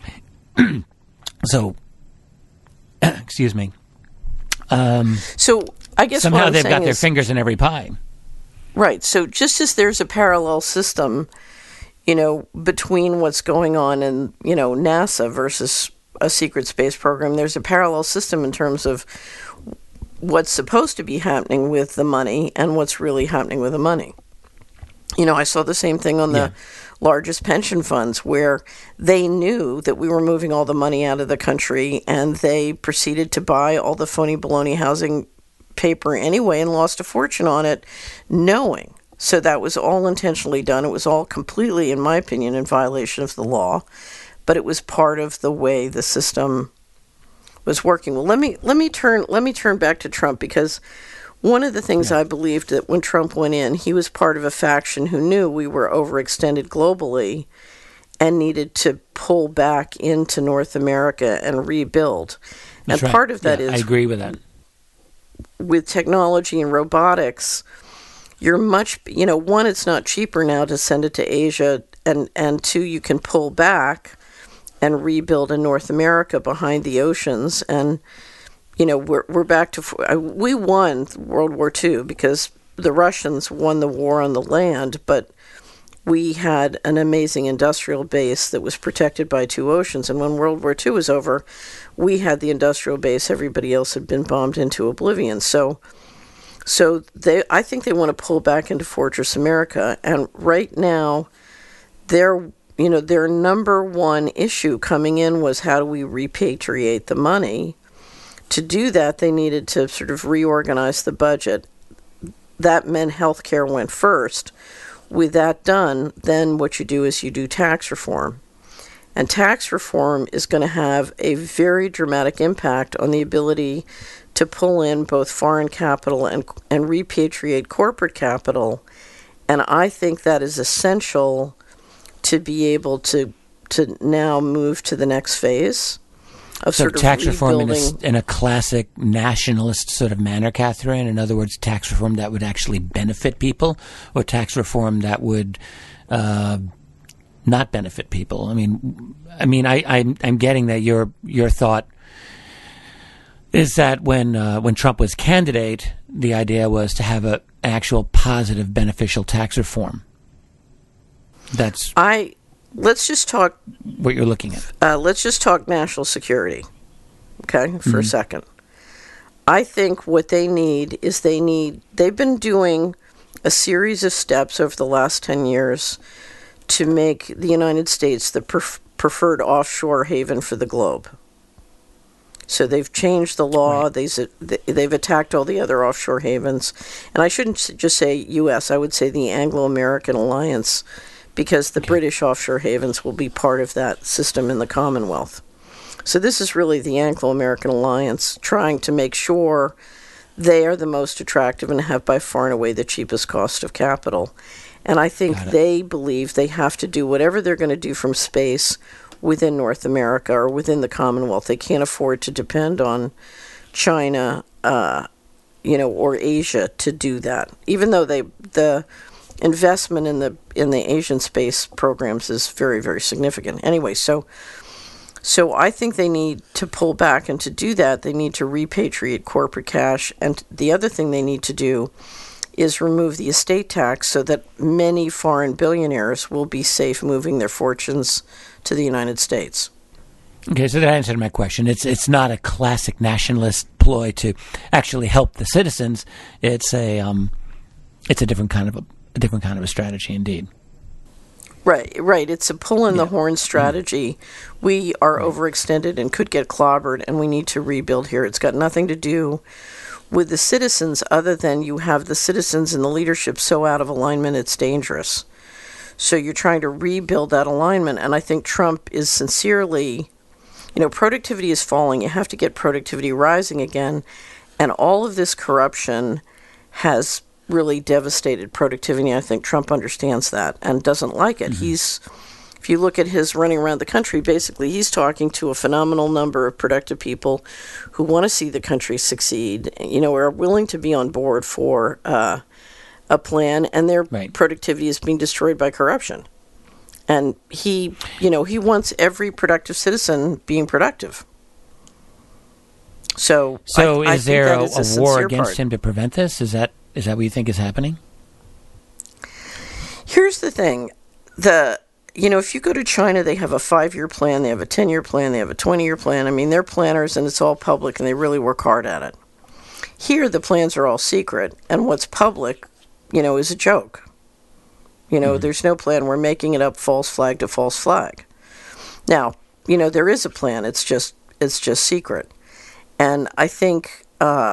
[SPEAKER 2] So, excuse me.
[SPEAKER 1] So I guess
[SPEAKER 2] somehow they've got their fingers in every pie.
[SPEAKER 1] Right. So just as there's a parallel system, between what's going on in, NASA versus a secret space program, there's a parallel system in terms of what's supposed to be happening with the money and what's really happening with the money. I saw the same thing on the largest pension funds where they knew that we were moving all the money out of the country and they proceeded to buy all the phony baloney housing paper anyway and lost a fortune on it knowing. So that was all intentionally done. It was all completely, in my opinion, in violation of the law, but it was part of the way the system was working. Well, let me turn back to Trump, because one of the things I believed that when Trump went in, he was part of a faction who knew we were overextended globally and needed to pull back into North America and rebuild.
[SPEAKER 2] That's
[SPEAKER 1] and
[SPEAKER 2] right.
[SPEAKER 1] part of that is
[SPEAKER 2] I agree with that.
[SPEAKER 1] With technology and robotics, you're much, one, it's not cheaper now to send it to Asia, and two, you can pull back and rebuild in North America behind the oceans. And, we're back to, we won World War II because the Russians won the war on the land, but we had an amazing industrial base that was protected by two oceans. And when World War II was over, we had the industrial base. Everybody else had been bombed into oblivion. So I think they want to pull back into Fortress America. And right now, their number one issue coming in was how do we repatriate the money? To do that, they needed to sort of reorganize the budget. That meant healthcare went first. With that done, then what you do is you do tax reform. And tax reform is going to have a very dramatic impact on the ability to pull in both foreign capital and repatriate corporate capital. And I think that is essential to be able to now move to the next phase of
[SPEAKER 2] so
[SPEAKER 1] sort of
[SPEAKER 2] tax reform
[SPEAKER 1] rebuilding.
[SPEAKER 2] in a classic nationalist sort of manner, Catherine? In other words, tax reform that would actually benefit people, or tax reform that would not benefit people? I'm getting that your thought is that when Trump was candidate, the idea was to have an actual positive, beneficial tax reform.
[SPEAKER 1] Let's just talk
[SPEAKER 2] what you're looking at.
[SPEAKER 1] Let's just talk national security, okay, for a second. I think what they need is they've been doing a series of steps over the last 10 years to make the United States the preferred offshore haven for the globe. So they've changed the law. Right. They've attacked all the other offshore havens. And I shouldn't just say U.S., I would say the Anglo-American alliance, because the British offshore havens will be part of that system in the Commonwealth. So this is really the Anglo-American alliance trying to make sure they are the most attractive and have by far and away the cheapest cost of capital. And I think they believe they have to do whatever they're going to do from space within North America or within the Commonwealth. They can't afford to depend on China, or Asia to do that. Even though the investment in the Asian space programs is very, very significant. Anyway, so I think they need to pull back, and to do that, they need to repatriate corporate cash. And the other thing they need to do is remove the estate tax so that many foreign billionaires will be safe moving their fortunes to the United States.
[SPEAKER 2] Okay, so that answered my question. It's not a classic nationalist ploy to actually help the citizens. It's a different kind of a strategy, indeed.
[SPEAKER 1] Right. It's a pull in the horn strategy. We are overextended and could get clobbered, and we need to rebuild here. It's got nothing to do with the citizens, other than you have the citizens and the leadership so out of alignment it's dangerous. So you're trying to rebuild that alignment, and I think Trump is sincerely, productivity is falling. You have to get productivity rising again, and all of this corruption has really devastated productivity. I think Trump understands that and doesn't like it. Mm-hmm. If you look at his running around the country, basically he's talking to a phenomenal number of productive people who want to see the country succeed, are willing to be on board for a plan, and their productivity is being destroyed by corruption. And he wants every productive citizen being productive. So
[SPEAKER 2] is there a war against him to prevent this? Is that what you think is happening?
[SPEAKER 1] Here's the thing. If you go to China, they have a 5-year plan, they have a 10-year plan, they have a 20-year plan. I mean, they're planners, and it's all public, and they really work hard at it. Here, the plans are all secret, and what's public, is a joke. There's no plan. We're making it up false flag to false flag. Now, there is a plan. It's just secret. And I think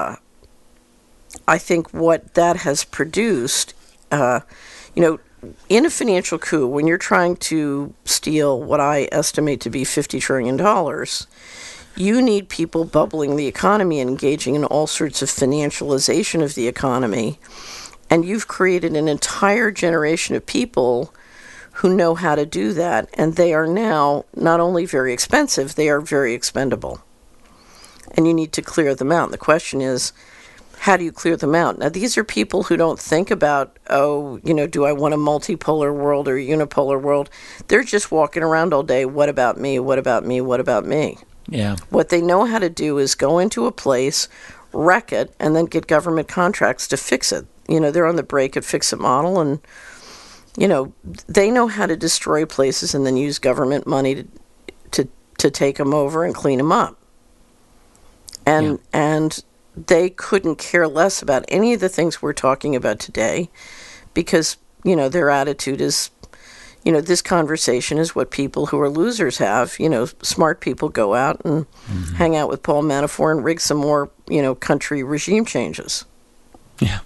[SPEAKER 1] what that has produced, in a financial coup, when you're trying to steal what I estimate to be $50 trillion, you need people bubbling the economy and engaging in all sorts of financialization of the economy. And you've created an entire generation of people who know how to do that. And they are now not only very expensive, they are very expendable. And you need to clear them out. And the question is, how do you clear them out? Now, these are people who don't think about, do I want a multipolar world or a unipolar world? They're just walking around all day, what about me, what about me, what about me?
[SPEAKER 2] Yeah.
[SPEAKER 1] What they know how to do is go into a place, wreck it, and then get government contracts to fix it. They're on the break at fix-it model, and, they know how to destroy places and then use government money to take them over and clean them up. And they couldn't care less about any of the things we're talking about today because, their attitude is, this conversation is what people who are losers have. Smart people go out and hang out with Paul Manafort and rig some more, country regime changes.
[SPEAKER 2] Yeah.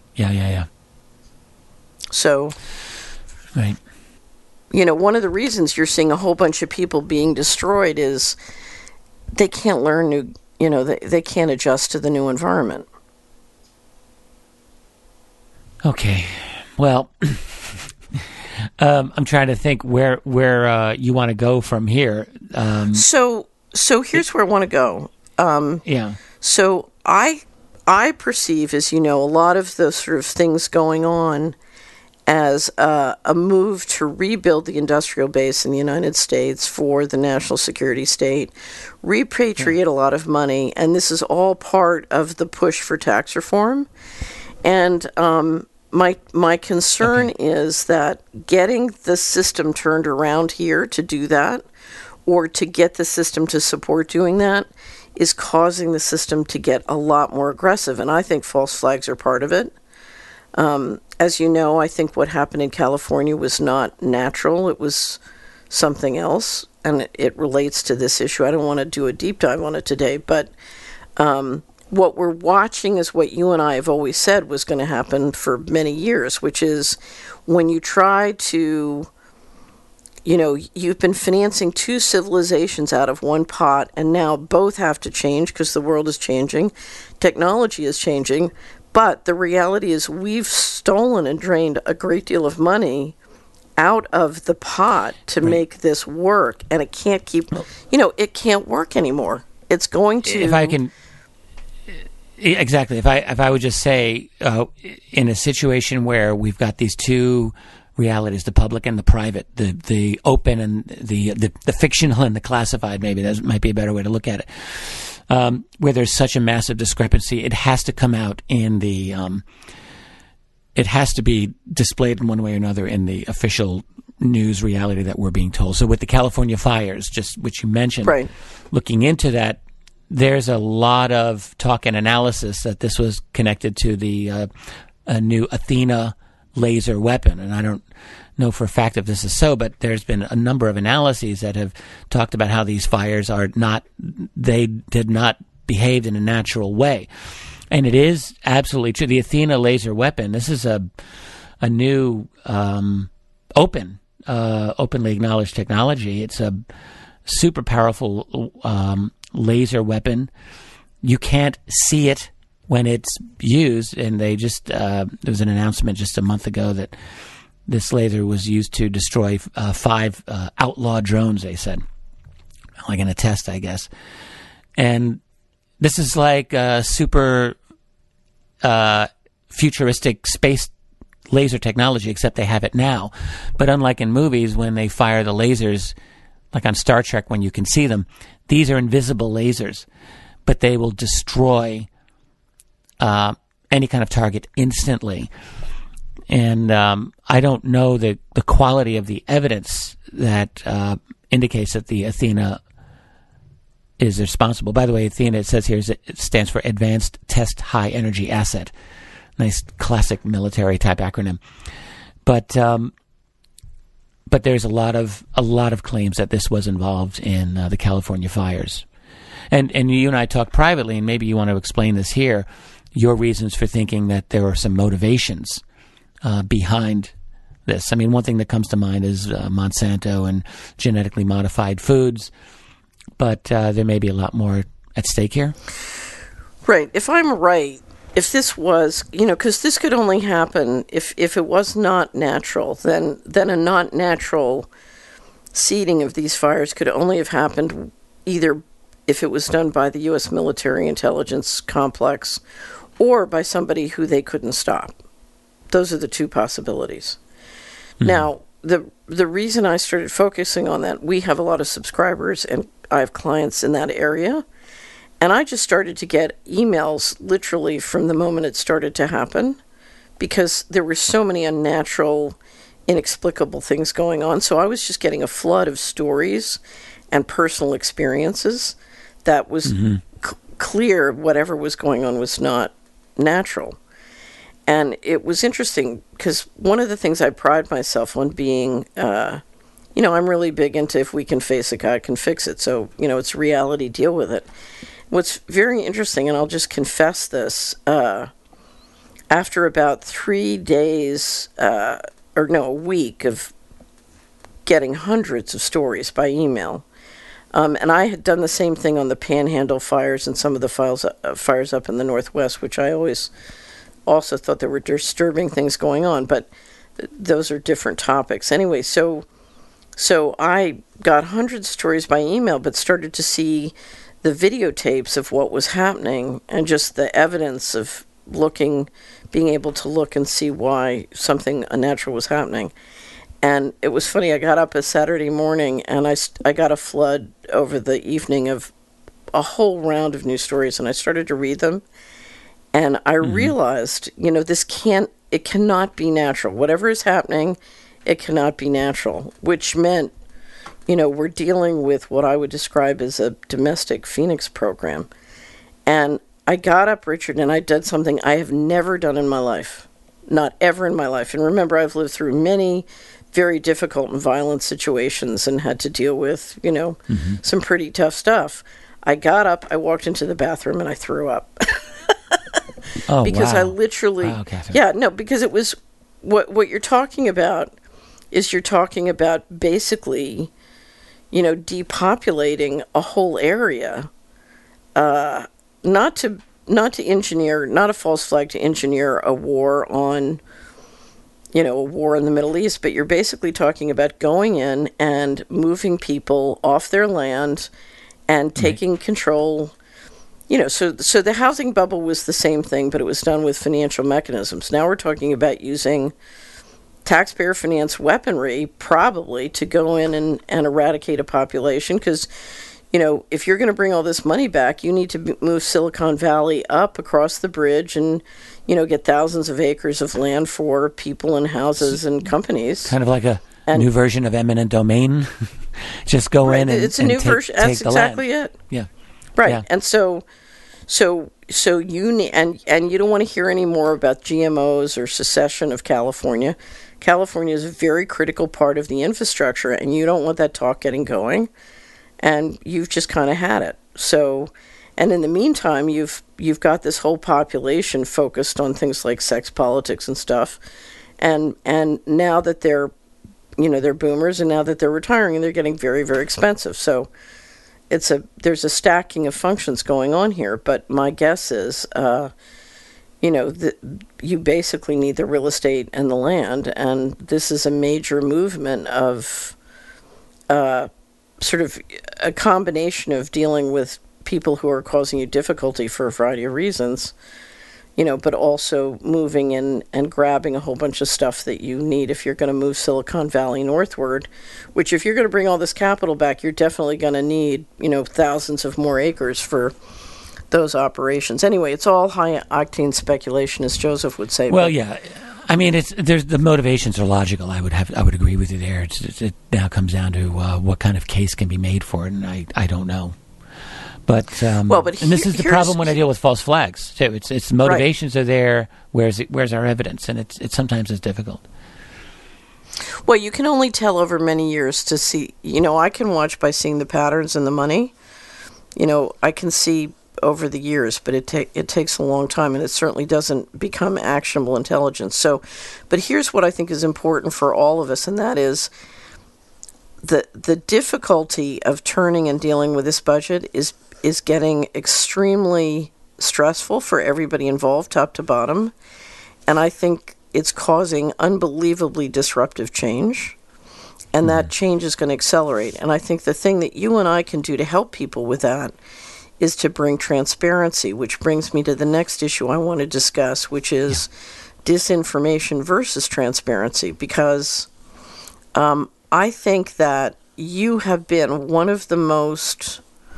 [SPEAKER 1] So,
[SPEAKER 2] right.
[SPEAKER 1] One of the reasons you're seeing a whole bunch of people being destroyed is they can't learn new, they can't adjust to the new environment.
[SPEAKER 2] Okay. Well, I'm trying to think where you want to go from here.
[SPEAKER 1] So here's where I want to go.
[SPEAKER 2] Yeah.
[SPEAKER 1] So I perceive, as you know, a lot of the sort of things going on as a move to rebuild the industrial base in the United States for the national security state, repatriate a lot of money, and this is all part of the push for tax reform. And my concern is that getting the system turned around here to do that, or to get the system to support doing that, is causing the system to get a lot more aggressive. And I think false flags are part of it. As you know, I think what happened in California was not natural. It was something else, and it relates to this issue. I don't want to do a deep dive on it today, but what we're watching is what you and I have always said was going to happen for many years, which is when you try to, you've been financing two civilizations out of one pot, and now both have to change because the world is changing, technology is changing. But the reality is we've stolen and drained a great deal of money out of the pot to make this work, and it can't keep, it can't work anymore. It's going to...
[SPEAKER 2] If I can... Exactly. If I would just say, in a situation where we've got these two realities, the public and the private, the open and the fictional and the classified, maybe that might be a better way to look at it, where there's such a massive discrepancy, it has to come out in the, it has to be displayed in one way or another in the official news reality that we're being told. So with the California fires, just which you mentioned,
[SPEAKER 1] right.
[SPEAKER 2] Looking into that, there's a lot of talk and analysis that this was connected to the a new Athena laser weapon. And I don't know for a fact if this is so, but there's been a number of analyses that have talked about how these fires they did not behave in a natural way. And it is absolutely true. The Athena laser weapon, this is a new openly acknowledged technology. It's a super powerful laser weapon. You can't see it when it's used, and they just there was an announcement just a month ago that this laser was used to destroy 5 outlaw drones, they said, like in a test, I guess. And this is like a super futuristic space laser technology, except they have it now. But unlike in movies, when they fire the lasers, like on Star Trek when you can see them, these are invisible lasers, but they will destroy any kind of target instantly. And I don't know the quality of the evidence that indicates that the Athena is responsible. By the way, Athena, it says here, it stands for Advanced Test High Energy Asset. Nice classic military type acronym. But there's a lot of claims that this was involved in the California fires. And you and I talked privately, and maybe you want to explain this here, your reasons for thinking that there are some motivations behind this. I mean, one thing that comes to mind is Monsanto and genetically modified foods, but there may be a lot more at stake here.
[SPEAKER 1] Right. If I'm right, if this was, because this could only happen if it was not natural, then a not natural seeding of these fires could only have happened either if it was done by the U.S. military intelligence complex or by somebody who they couldn't stop. Those are the two possibilities. Mm-hmm. Now, the reason I started focusing on that, we have a lot of subscribers and I have clients in that area. And I just started to get emails literally from the moment it started to happen because there were so many unnatural, inexplicable things going on. So I was just getting a flood of stories and personal experiences that was clear whatever was going on was not natural. And it was interesting because one of the things I pride myself on being, I'm really big into if we can face it, God can fix it. So, it's reality, deal with it. What's very interesting, and I'll just confess this, after about 3 days, a week of getting hundreds of stories by email, and I had done the same thing on the Panhandle fires and some of the fires up in the Northwest, which I always also thought there were disturbing things going on, but those are different topics. Anyway, so I got hundreds of stories by email, but started to see the videotapes of what was happening and just the evidence of being able to look and see why something unnatural was happening. And it was funny, I got up a Saturday morning and I got a flood over the evening of a whole round of news stories, and I started to read them. And I realized, it cannot be natural. Whatever is happening, it cannot be natural, which meant, we're dealing with what I would describe as a domestic Phoenix program. And I got up, Richard, and I did something I have never done in my life. Not ever in my life. And remember, I've lived through many very difficult and violent situations and had to deal with, some pretty tough stuff. I got up, I walked into the bathroom, and I threw up.
[SPEAKER 2] Oh,
[SPEAKER 1] because
[SPEAKER 2] wow.
[SPEAKER 1] I literally, because it was, what you're talking about is you're talking about basically, depopulating a whole area, not to engineer, not a false flag to engineer a war on, a war in the Middle East, but you're basically talking about going in and moving people off their land and taking control, So the housing bubble was the same thing, but it was done with financial mechanisms. Now we're talking about using taxpayer finance weaponry, probably, to go in and eradicate a population, because if you're going to bring all this money back, you need to move Silicon Valley up across the bridge and, get thousands of acres of land for people and houses and companies.
[SPEAKER 2] Kind of like a new version of eminent domain. Just go in and
[SPEAKER 1] it's a new version. That's exactly it.
[SPEAKER 2] Yeah.
[SPEAKER 1] Right.
[SPEAKER 2] Yeah.
[SPEAKER 1] And so you need, and you don't want to hear any more about GMOs or secession of California. California is a very critical part of the infrastructure, and you don't want that talk getting going. And you've just kind of had it. So, and in the meantime, you've got this whole population focused on things like sex politics and stuff. And now that they're boomers, and now that they're retiring, and they're getting very, very expensive. So there's a stacking of functions going on here. But my guess is, you basically need the real estate and the land, and this is a major movement of sort of a combination of dealing with people who are causing you difficulty for a variety of reasons, but also moving in and grabbing a whole bunch of stuff that you need if you're going to move Silicon Valley northward, which if you're going to bring all this capital back, you're definitely going to need, thousands of more acres for those operations. Anyway, it's all high-octane speculation, as Joseph would say.
[SPEAKER 2] Well, yeah. I mean, the motivations are logical. I would agree with you there. It now comes down to what kind of case can be made for it, and I don't know. But and this is the problem when I deal with false flags too. It's the motivations are there. Where's our evidence? And it's sometimes it's difficult.
[SPEAKER 1] Well, you can only tell over many years to see. I can watch by seeing the patterns in the money. I can see over the years, but it takes a long time, and it certainly doesn't become actionable intelligence. So, but here's what I think is important for all of us, and that is the difficulty of turning and dealing with this budget is getting extremely stressful for everybody involved, top to bottom, and I think it's causing unbelievably disruptive change, and that change is going to accelerate. And I think the thing that you and I can do to help people with that is to bring transparency, which brings me to the next issue I want to discuss, which is disinformation versus transparency, because I think that you have been one of the most,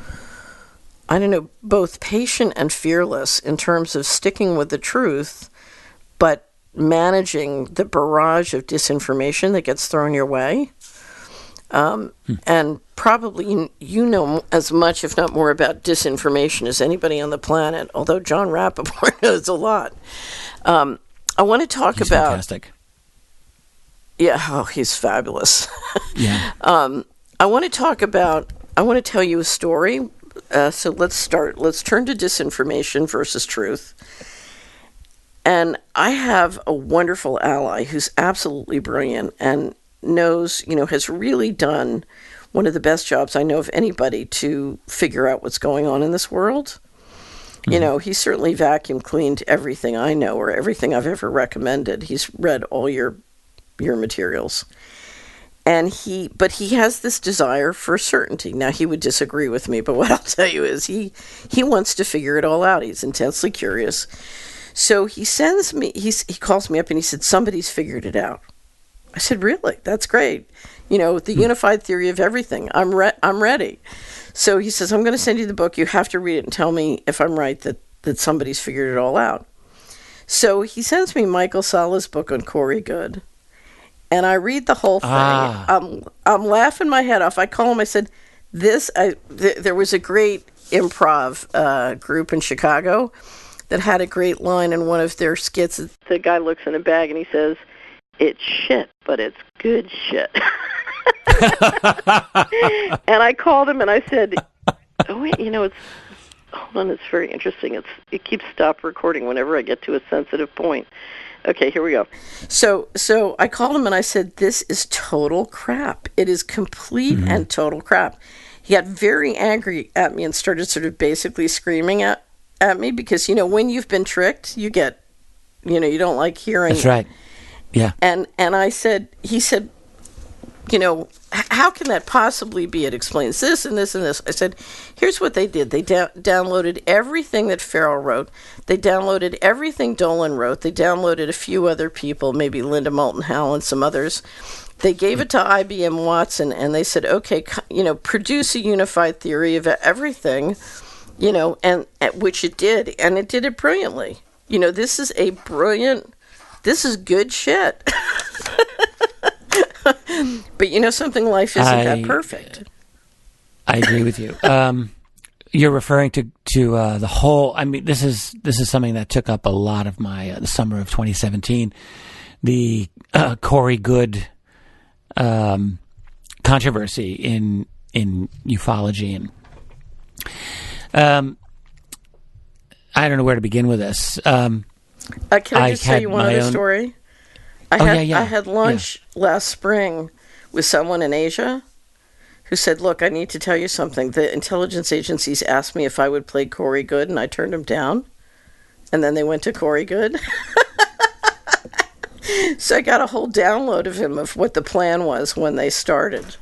[SPEAKER 1] both patient and fearless in terms of sticking with the truth, but managing the barrage of disinformation that gets thrown your way. And probably you know as much, if not more, about disinformation as anybody on the planet, although John Rappaport knows a lot. I want to talk
[SPEAKER 2] He's
[SPEAKER 1] about...
[SPEAKER 2] fantastic.
[SPEAKER 1] Yeah, he's fabulous.
[SPEAKER 2] Yeah.
[SPEAKER 1] I want to tell you a story. So let's start. Let's turn to disinformation versus truth. And I have a wonderful ally who's absolutely brilliant and knows, has really done one of the best jobs I know of anybody to figure out what's going on in this world. Mm-hmm. He certainly vacuum cleaned everything I know or everything I've ever recommended. He's read all your materials. And he has this desire for certainty. Now, he would disagree with me, but what I'll tell you is he wants to figure it all out. He's intensely curious. So he calls me up and he said, somebody's figured it out. I said, really? That's great. The unified theory of everything. I'm ready. So he says, I'm going to send you the book. You have to read it and tell me if I'm right that somebody's figured it all out. So he sends me Michael Sala's book on Corey Goode. And I read the whole thing. I'm laughing my head off. I call him. I said, there was a great improv group in Chicago that had a great line in one of their skits. The guy looks in a bag and he says, it's shit, but it's good shit. And I called him and I said, oh, wait, hold on, it's very interesting. It keeps stop recording whenever I get to a sensitive point. Okay, here we go. So I called him and I said, this is total crap. It is complete and total crap. He got very angry at me and started sort of basically screaming at me because, when you've been tricked, you get, you don't like hearing.
[SPEAKER 2] That's right. Yeah.
[SPEAKER 1] And he said, how can that possibly be? It explains this and this and this. I said, here's what they did. They downloaded everything that Farrell wrote. They downloaded everything Dolan wrote. They downloaded a few other people, maybe Linda Moulton Howe and some others. They gave it to IBM Watson, and they said, okay, produce a unified theory of everything, and which it did, and it did it brilliantly. This is good shit. But something, life isn't that perfect.
[SPEAKER 2] I agree with you. You're referring to the whole. I mean, this is something that took up a lot of my the summer of 2017. The Corey Goode controversy in ufology, and I don't know where to begin with this.
[SPEAKER 1] Can I just tell you one other story? I had lunch last spring with someone in Asia who said, look, I need to tell you something. The intelligence agencies asked me if I would play Corey Goode, and I turned them down. And then they went to Corey Goode. So I got a whole download of him of what the plan was when they started.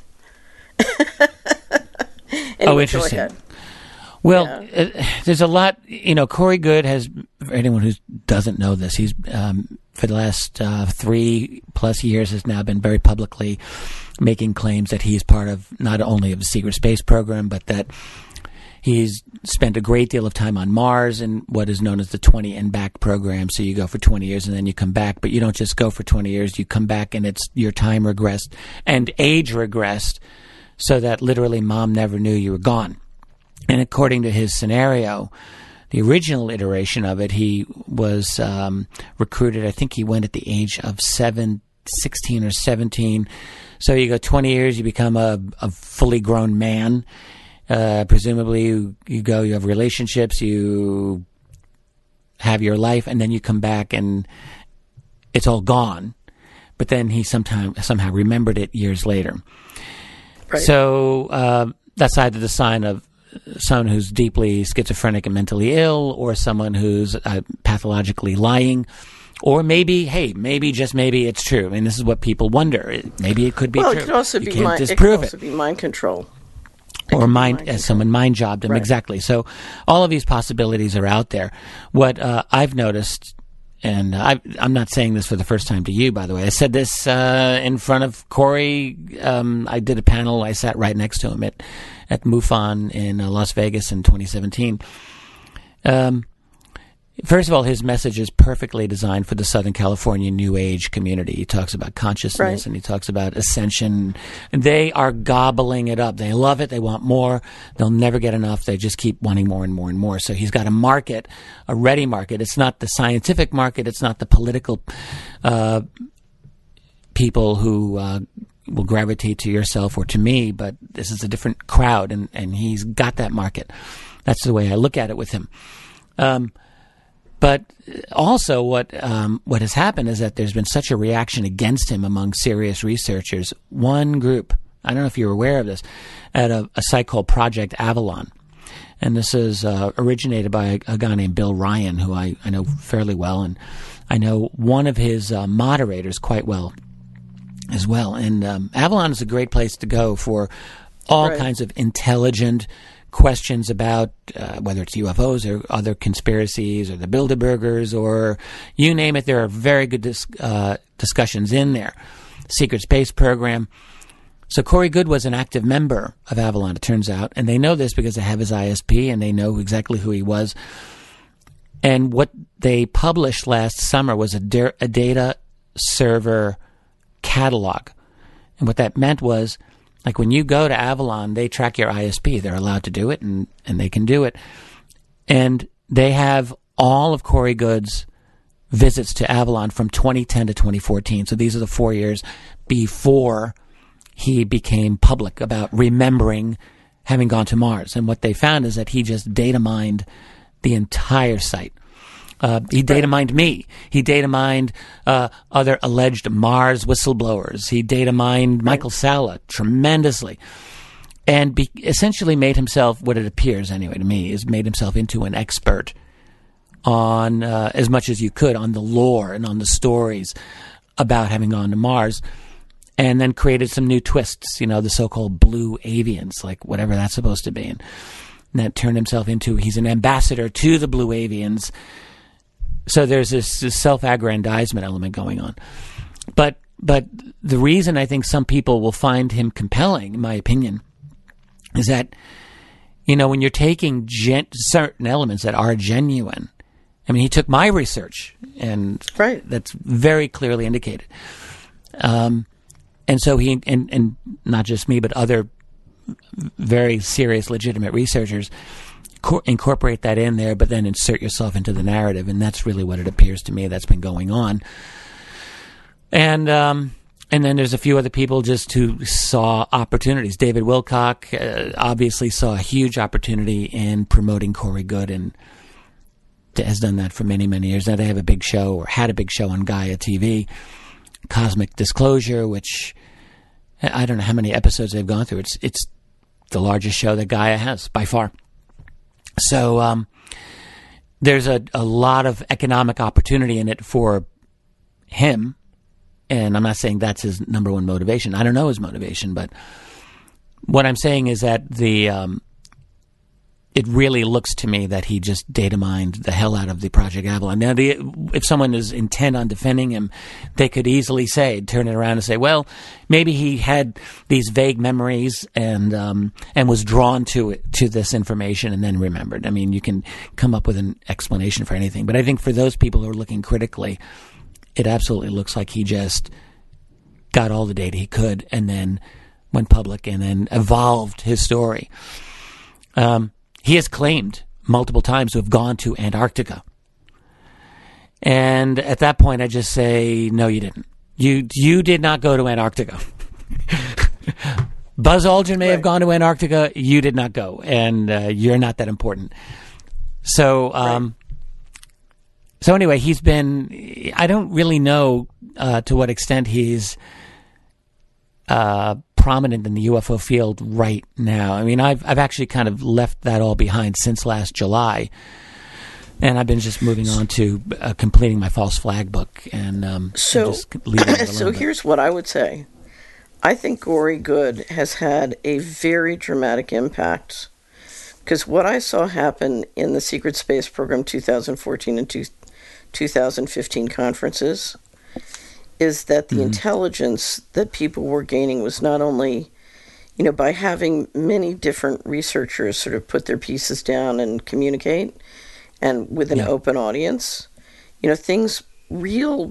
[SPEAKER 1] Anyway,
[SPEAKER 2] interesting.
[SPEAKER 1] Go ahead.
[SPEAKER 2] Well, there's a lot, Corey Goode has, for anyone who doesn't know this, he's, for the last 3+ years has now been very publicly making claims that he's part of not only of the secret space program, but that he's spent a great deal of time on Mars in what is known as the 20 and back program. So you go for 20 years and then you come back, but you don't just go for 20 years, you come back and it's your time regressed and age regressed so that literally mom never knew you were gone. And according to his scenario, the original iteration of it, he was recruited, I think he went at the age of 16 or 17. So you go 20 years, you become a fully grown man. Presumably you have relationships, you have your life, and then you come back and it's all gone. But then he somehow remembered it years later. Right. So that's either the sign of someone who's deeply schizophrenic and mentally ill, or someone who's pathologically lying, or maybe just maybe it's true. I mean, this is what people wonder. Maybe it could be true.
[SPEAKER 1] It could also
[SPEAKER 2] be
[SPEAKER 1] mind control.
[SPEAKER 2] Or someone mind jobbed him. Right. Exactly. So all of these possibilities are out there. What I've noticed, and I'm not saying this for the first time to you, by the way. I said this in front of Corey. I did a panel. I sat right next to him at MUFON in Las Vegas in 2017. First of all, his message is perfectly designed for the Southern California New Age community. He talks about consciousness, right, and he talks about ascension. They are gobbling it up. They love it. They want more. They'll never get enough. They just keep wanting more and more and more. So he's got a market, a ready market. It's not the scientific market. It's not the political people who will gravitate to yourself or to me, but this is a different crowd, and he's got that market. That's the way I look at it with him. But also what has happened is that there's been such a reaction against him among serious researchers. One group, I don't know if you're aware of this, at a site called Project Avalon. And this is originated by a guy named Bill Ryan, who I know fairly well, and I know one of his moderators quite well as well. And Avalon is a great place to go for all right, kinds of intelligent questions about whether it's UFOs or other conspiracies or the Bilderbergers or you name it. There are very good discussions in there. Secret space program. So Corey Goode was an active member of Avalon, it turns out, and they know this because they have his ISP and they know exactly who he was. And what they published last summer was a data server catalog. And what that meant was, like when you go to Avalon, they track your ISP. They're allowed to do it, and they can do it. And they have all of Corey Goode's visits to Avalon from 2010 to 2014. So these are the 4 years before he became public about remembering having gone to Mars. And what they found is that he just data mined the entire site. He data mined me. He data mined other alleged Mars whistleblowers. He data mined Michael Salla tremendously, and essentially made himself, what it appears anyway to me, is made himself into an expert on as much as you could on the lore and on the stories about having gone to Mars. and then created some new twists, the so-called blue avians, like whatever that's supposed to be. And that turned himself into, he's an ambassador to the blue avians. So there's this self-aggrandizement element going on. But the reason I think some people will find him compelling, in my opinion, is that, when you're taking certain elements that are genuine, I mean, he took my research, and
[SPEAKER 1] right.
[SPEAKER 2] That's very clearly indicated. And so he, and not just me, but other very serious, legitimate researchers incorporate that in there, but then insert yourself into the narrative, and that's really what it appears to me that's been going on. And then there's a few other people just who saw opportunities. David Wilcock obviously saw a huge opportunity in promoting Corey Goode, and has done that for many, many years. Now they have a big show, or had a big show on Gaia TV, Cosmic Disclosure, which I don't know how many episodes they've gone through. It's the largest show that Gaia has by far. So there's a lot of economic opportunity in it for him, and I'm not saying that's his number one motivation. I don't know his motivation, but what I'm saying is that it really looks to me that he just data mined the hell out of the Project Avalon. Now, if someone is intent on defending him, they could easily turn it around and say, well, maybe he had these vague memories and was drawn to this information and then remembered. I mean, you can come up with an explanation for anything. But I think for those people who are looking critically, it absolutely looks like he just got all the data he could and then went public and then evolved his story. He has claimed multiple times to have gone to Antarctica. And at that point, I just say, no, you didn't. You did not go to Antarctica. Buzz Aldrin may have gone to Antarctica. You did not go. And you're not that important. So, so anyway, he's been, I don't really know to what extent he's prominent in the UFO field right now. I mean, I've actually kind of left that all behind since last July, and I've been just moving on to completing my false flag book, and
[SPEAKER 1] so here's what I would say. I think Corey Goode has had a very dramatic impact, because what I saw happen in the Secret Space Program 2014 and 2015 conferences is that the intelligence that people were gaining was not only, by having many different researchers sort of put their pieces down and communicate, and with an open audience, things real,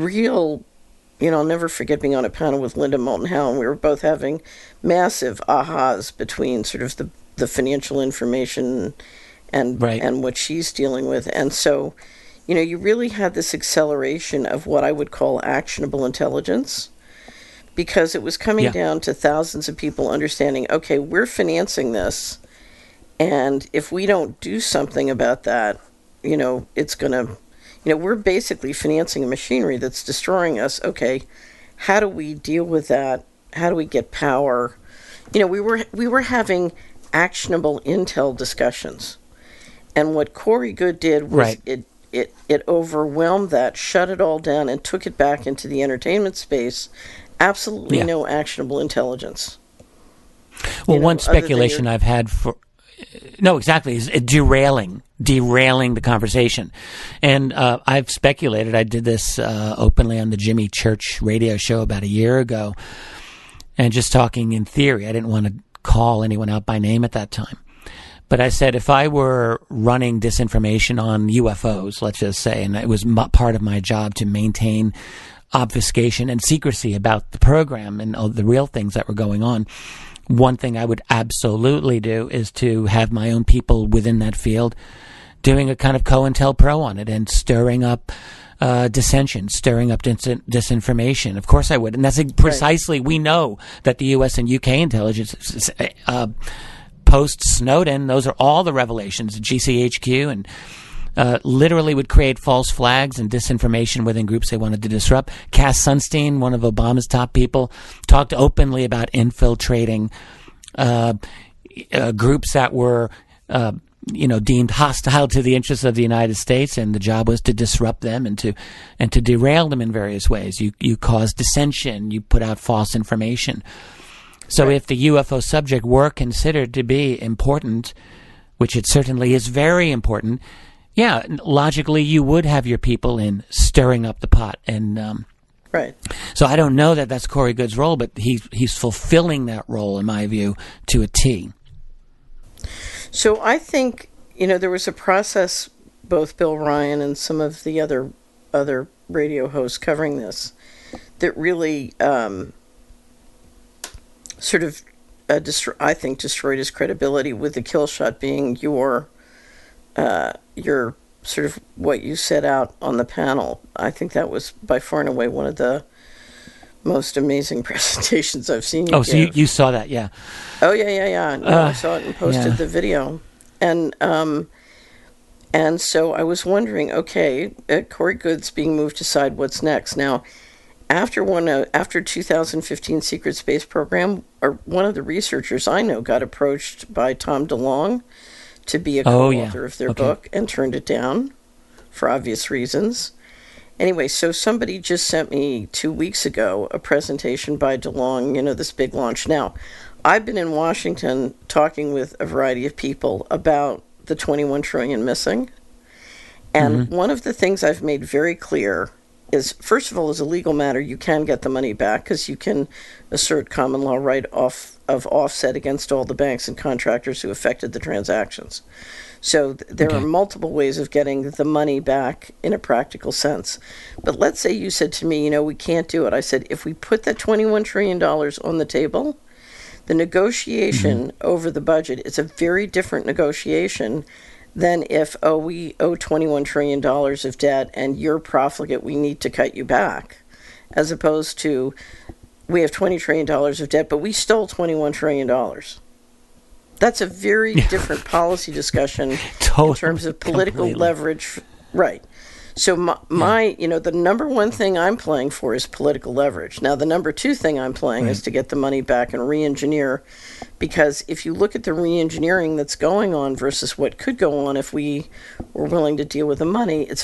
[SPEAKER 1] I'll never forget being on a panel with Linda Moulton Howe, and we were both having massive ahas between sort of the financial information and what she's dealing with. And so, you really had this acceleration of what I would call actionable intelligence, because it was coming down to thousands of people understanding, okay, we're financing this, and if we don't do something about that, it's going to, we're basically financing a machinery that's destroying us. Okay, how do we deal with that? How do we get power? We were having actionable intel discussions, and what Corey Goode did was it overwhelmed that, shut it all down, and took it back into the entertainment space. Absolutely no actionable intelligence.
[SPEAKER 2] Well, one speculation I've had is derailing the conversation. And I've speculated, I did this openly on the Jimmy Church radio show about a year ago, and just talking in theory. I didn't want to call anyone out by name at that time. But I said, if I were running disinformation on UFOs, let's just say, and it was part of my job to maintain obfuscation and secrecy about the program and all the real things that were going on, one thing I would absolutely do is to have my own people within that field doing a kind of COINTELPRO on it and stirring up dissension, stirring up disinformation. Of course I would. And that's precisely, we know that the U.S. and UK intelligence post-Snowden, those are all the revelations, GCHQ, and literally would create false flags and disinformation within groups they wanted to disrupt. Cass Sunstein, one of Obama's top people, talked openly about infiltrating groups that were deemed hostile to the interests of the United States, and the job was to disrupt them and to derail them in various ways. You cause dissension, you put out false information. So
[SPEAKER 1] Right.
[SPEAKER 2] if the UFO subject were considered to be important, which it certainly is very important, yeah, logically you would have your people in stirring up the pot. And
[SPEAKER 1] Right.
[SPEAKER 2] so I don't know that that's Corey Goode's role, but he's fulfilling that role, in my view, to a T.
[SPEAKER 1] So I think, there was a process, both Bill Ryan and some of the other radio hosts covering this, that really sort of, destroyed his credibility, with the kill shot being your sort of what you set out on the panel. I think that was by far and away one of the most amazing presentations I've seen you
[SPEAKER 2] Oh,
[SPEAKER 1] give.
[SPEAKER 2] so you saw that, yeah.
[SPEAKER 1] Oh, yeah. No, I saw it and posted the video. And so I was wondering, okay, Corey Goode's being moved aside, what's next? Now, after 2015 Secret Space Program, one of the researchers I know got approached by Tom DeLonge to be a co-author of their book, and turned it down for obvious reasons. Anyway, so somebody just sent me 2 weeks ago a presentation by DeLonge, this big launch. Now, I've been in Washington talking with a variety of people about the 21 trillion missing. And one of the things I've made very clear is, first of all, as a legal matter, you can get the money back because you can assert common law right of offset against all the banks and contractors who affected the transactions. So there are multiple ways of getting the money back in a practical sense. But let's say you said to me, we can't do it. I said, if we put that $21 trillion on the table, the negotiation over the budget is a very different negotiation than if, we owe $21 trillion of debt and you're profligate, we need to cut you back, as opposed to we have $20 trillion of debt, but we stole $21 trillion. That's a very different policy discussion in terms of political leverage. Right. So my the number one thing I'm playing for is political leverage. Now, the number two thing I'm playing is to get the money back and re-engineer, because if you look at the re-engineering that's going on versus what could go on if we were willing to deal with the money, it's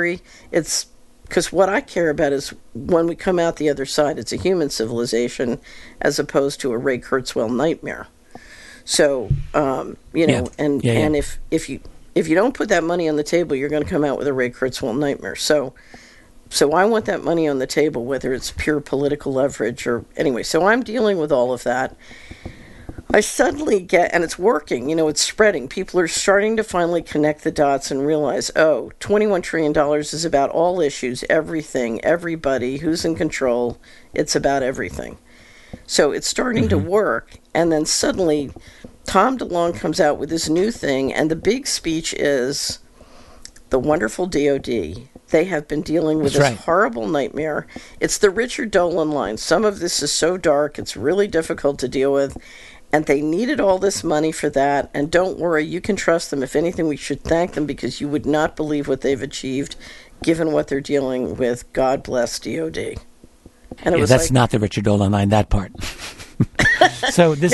[SPEAKER 1] because what I care about is when we come out the other side, it's a human civilization as opposed to a Ray Kurzweil nightmare. So, and if you don't put that money on the table, you're going to come out with a Ray Kurzweil nightmare. So I want that money on the table, whether it's pure political leverage or anyway. So I'm dealing with all of that. I suddenly get, and it's working, it's spreading. People are starting to finally connect the dots and realize, $21 trillion is about all issues, everything, everybody, who's in control. It's about everything. So it's starting to work. And then suddenly Tom DeLonge comes out with this new thing, and the big speech is the wonderful DOD. They have been dealing with this horrible nightmare. It's the Richard Dolan line. Some of this is so dark, it's really difficult to deal with. And they needed all this money for that. And don't worry, you can trust them. If anything, we should thank them because you would not believe what they've achieved given what they're dealing with. God bless DOD. And it was
[SPEAKER 2] that's not the Richard Dolan line, that part. So this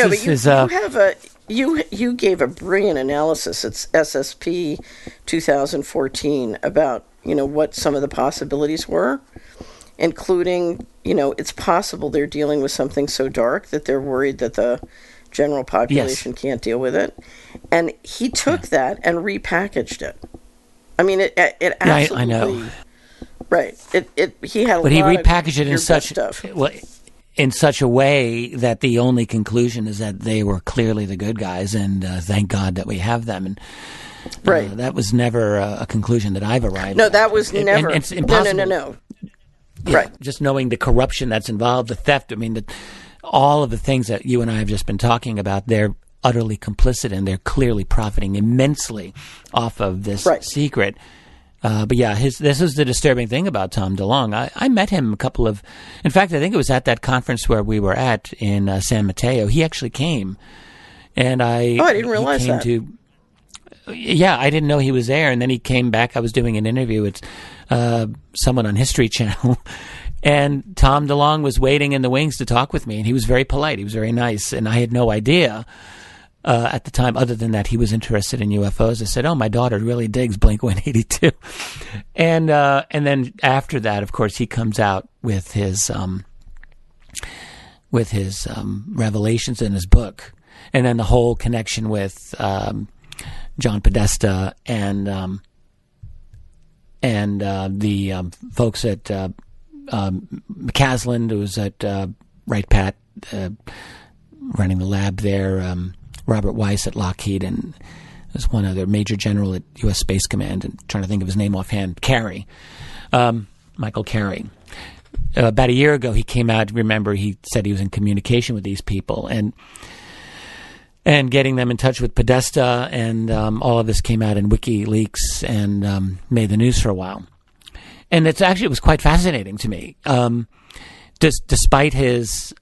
[SPEAKER 2] you gave a brilliant analysis. It's SSP 2014 about, what some of the possibilities were, including, it's possible they're dealing with something so dark that they're worried that the general population can't deal with it. And he took that and repackaged it. I mean, it absolutely... I know.
[SPEAKER 1] Right. He had a lot
[SPEAKER 2] But he repackaged it
[SPEAKER 1] in
[SPEAKER 2] in such a way that the only conclusion is that they were clearly the good guys, and thank God that we have them. And that was never a conclusion that I've arrived at.
[SPEAKER 1] No, that was never.
[SPEAKER 2] And it's impossible.
[SPEAKER 1] No.
[SPEAKER 2] Yeah,
[SPEAKER 1] right.
[SPEAKER 2] Just knowing the corruption that's involved, the theft. I mean, all of the things that you and I have just been talking about, they're utterly complicit, and they're clearly profiting immensely off of this secret. But yeah, this is the disturbing thing about Tom DeLonge. I met him in fact, I think it was at that conference where we were at in San Mateo. He actually came, and I
[SPEAKER 1] didn't realize that.
[SPEAKER 2] I didn't know he was there, and then he came back. I was doing an interview with someone on History Channel, and Tom DeLonge was waiting in the wings to talk with me, and he was very polite. He was very nice, and I had no idea at the time, other than that he was interested in UFOs. I said, "Oh, my daughter really digs Blink-182," and then after that, of course, he comes out with his revelations in his book, and then the whole connection with John Podesta and the folks at McCaslin, who was at Wright Pat, running the lab there. Robert Weiss at Lockheed, and there's one other major general at U.S. Space Command, and trying to think of his name offhand, Carey, Michael Carey. About a year ago, he came out. Remember, he said he was in communication with these people, and getting them in touch with Podesta, and all of this came out in WikiLeaks and made the news for a while. And it was quite fascinating to me. Despite his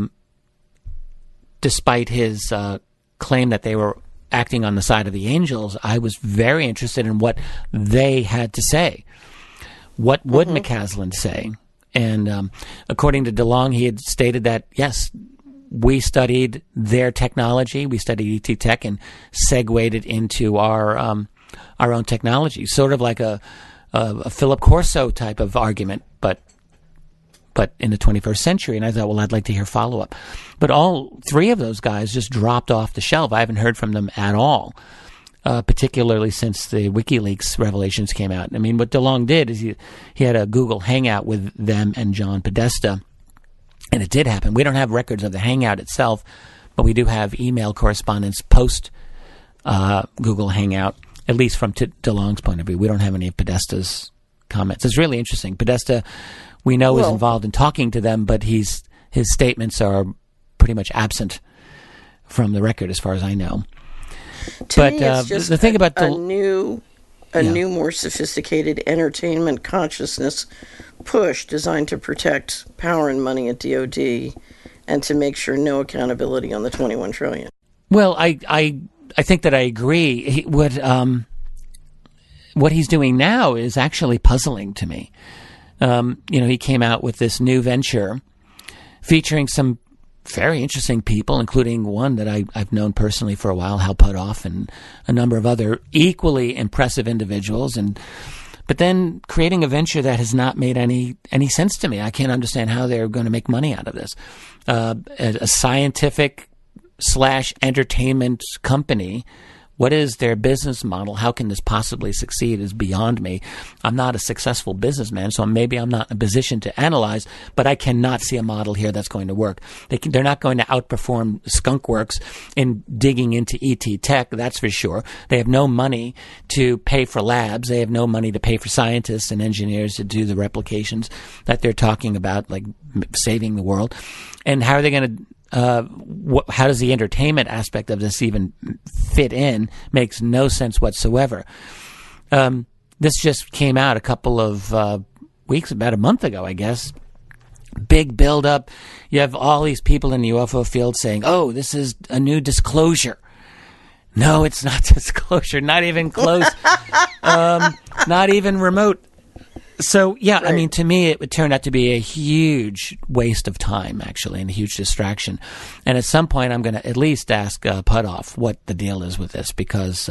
[SPEAKER 2] claim that they were acting on the side of the angels, I was very interested in what they had to say. What would McCaslin say? And according to DeLong, he had stated that, yes, we studied their technology, we studied ET Tech, and segued it into our own technology, sort of like a Philip Corso type of argument, but in the 21st century. And I thought, well, I'd like to hear follow-up. But all three of those guys just dropped off the shelf. I haven't heard from them at all, particularly since the WikiLeaks revelations came out. I mean, what DeLong did is he had a Google Hangout with them and John Podesta, and it did happen. We don't have records of the Hangout itself, but we do have email correspondence post Google Hangout, at least from DeLong's point of view. We don't have any of Podesta's comments. It's really interesting. Podesta, we know, is involved in talking to them, but his statements are pretty much absent from the record, as far as I know.
[SPEAKER 1] But it's just the thing about a new, more sophisticated entertainment consciousness push designed to protect power and money at DoD, and to make sure no accountability on the $21 trillion.
[SPEAKER 2] Well, I think that I agree. What he's doing now is actually puzzling to me. He came out with this new venture featuring some very interesting people, including one that I've known personally for a while, Hal Puthoff, and a number of other equally impressive individuals. But then creating a venture that has not made any sense to me. I can't understand how they're going to make money out of this. A scientific / entertainment company. What is their business model? How can this possibly succeed is beyond me. I'm not a successful businessman, so maybe I'm not in a position to analyze, but I cannot see a model here that's going to work. They're not going to outperform Skunkworks in digging into ET Tech, that's for sure. They have no money to pay for labs. They have no money to pay for scientists and engineers to do the replications that they're talking about, like saving the world. And how are they going to how does the entertainment aspect of this even fit in? Makes no sense whatsoever. This just came out a couple of weeks, about a month ago, I guess. Big build-up. You have all these people in the UFO field saying, oh, this is a new disclosure. No, it's not disclosure. Not even close. Not even remote. So, yeah, right. I mean, to me, it would turn out to be a huge waste of time, actually, and a huge distraction. And at some point, I'm going to at least ask Puthoff what the deal is with this, because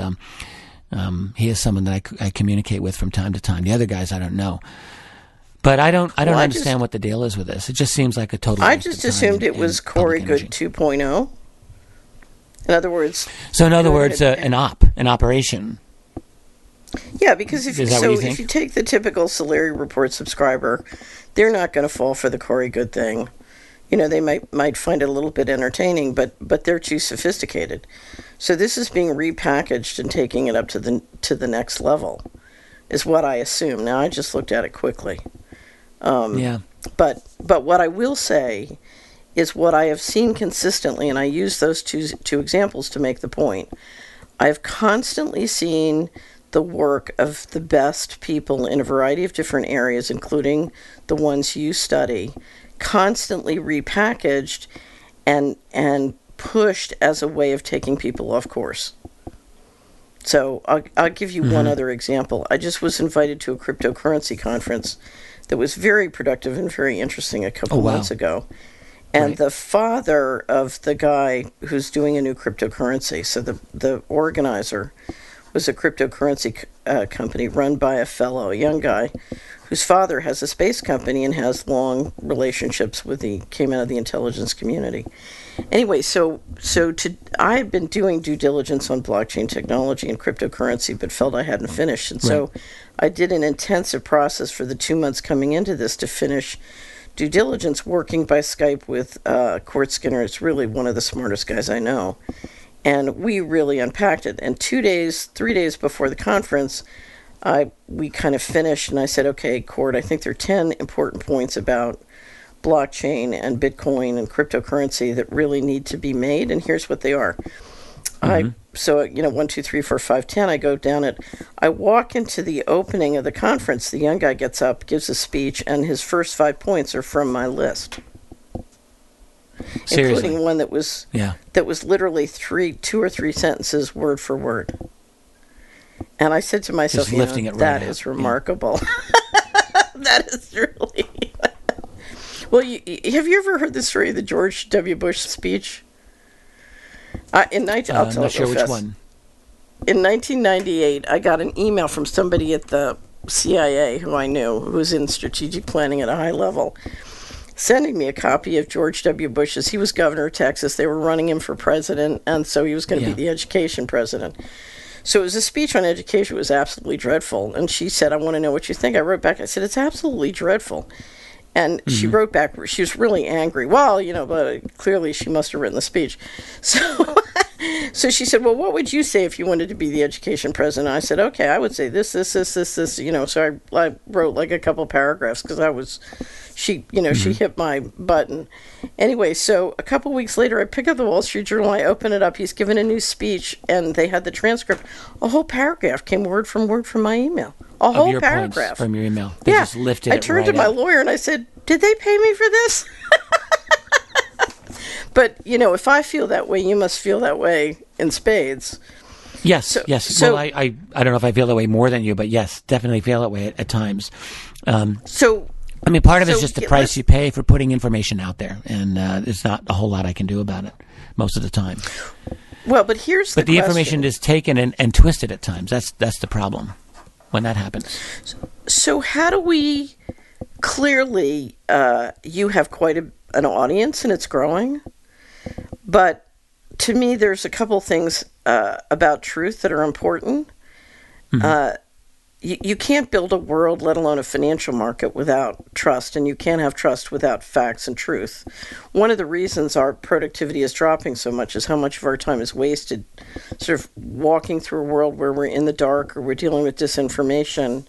[SPEAKER 2] he is someone that I communicate with from time to time. The other guys, I don't know. But I don't understand what the deal is with this. It just seems like a total waste of time. I just assumed
[SPEAKER 1] it was Corey Goode 2.0. In other words...
[SPEAKER 2] So, in other words, an operation...
[SPEAKER 1] Yeah, because if you take the typical Solari Report subscriber, they're not going to fall for the Corey Goode thing. You know, they might find it a little bit entertaining, but they're too sophisticated. So this is being repackaged and taking it up to the next level, is what I assume. Now I just looked at it quickly.
[SPEAKER 2] Yeah.
[SPEAKER 1] But what I will say is what I have seen consistently, and I use those two examples to make the point. I've constantly seen the work of the best people in a variety of different areas, including the ones you study, constantly repackaged and pushed as a way of taking people off course. So I'll give you one other example. I just was invited to a cryptocurrency conference that was very productive and very interesting a couple months ago. And
[SPEAKER 2] Right.
[SPEAKER 1] the father of the guy who's doing a new cryptocurrency, so the organizer was a cryptocurrency company run by a young guy, whose father has a space company and has long relationships with came out of the intelligence community. Anyway, I had been doing due diligence on blockchain technology and cryptocurrency, but felt I hadn't finished. And so I did an intensive process for the 2 months coming into this to finish due diligence, working by Skype with Court Skinner. It's really one of the smartest guys I know. And we really unpacked it. And 3 days before the conference, we kind of finished, and I said, okay, Court, I think there are 10 important points about blockchain and Bitcoin and cryptocurrency that really need to be made, and here's what they are. So, 1, 2, 3, 4, 5, 10, I go down it. I walk into the opening of the conference. The young guy gets up, gives a speech, and his first 5 points are from my list.
[SPEAKER 2] Seriously?
[SPEAKER 1] Including one that was literally 2 or 3 sentences, word for word. And I said to myself,
[SPEAKER 2] Just lifting it right
[SPEAKER 1] that
[SPEAKER 2] out.
[SPEAKER 1] is remarkable. That is really... Well, have you ever heard the story of the George W. Bush speech? I'll tell
[SPEAKER 2] I'm not
[SPEAKER 1] it
[SPEAKER 2] sure
[SPEAKER 1] real
[SPEAKER 2] which
[SPEAKER 1] fast.
[SPEAKER 2] one.
[SPEAKER 1] In 1998, I got an email from somebody at the CIA who I knew, who was in strategic planning at a high level, sending me a copy of George W. Bush's. He was governor of Texas. They were running him for president, and so he was going to be the education president. So it was a speech on education. It was absolutely dreadful. And she said, I want to know what you think. I wrote back. I said, it's absolutely dreadful. And she wrote back, she was really angry. Well, but clearly she must have written the speech. So she said, well, what would you say if you wanted to be the education president? I said, okay, I would say this. So I wrote like a couple paragraphs because she hit my button. Anyway, so a couple weeks later, I pick up the Wall Street Journal, I open it up, he's given a new speech, and they had the transcript. A whole paragraph came word from my email. A whole paragraph.
[SPEAKER 2] Points from your email. They just lifted
[SPEAKER 1] I turned to my lawyer and I said, did they pay me for this? But, if I feel that way, you must feel that way in spades.
[SPEAKER 2] Yes, yes.
[SPEAKER 1] So,
[SPEAKER 2] well, I don't know if I feel that way more than you, but yes, definitely feel that way at times. Part of it is just the price you pay for putting information out there, and there's not a whole lot I can do about it most of the time.
[SPEAKER 1] Well, but here's the question.
[SPEAKER 2] Information is taken and twisted at times. That's the problem when that happens.
[SPEAKER 1] So how do we clearly you have quite an audience and it's growing, but to me there's a couple things about truth that are important. You can't build a world, let alone a financial market, without trust, and you can't have trust without facts and truth. One of the reasons our productivity is dropping so much is how much of our time is wasted sort of walking through a world where we're in the dark or we're dealing with disinformation.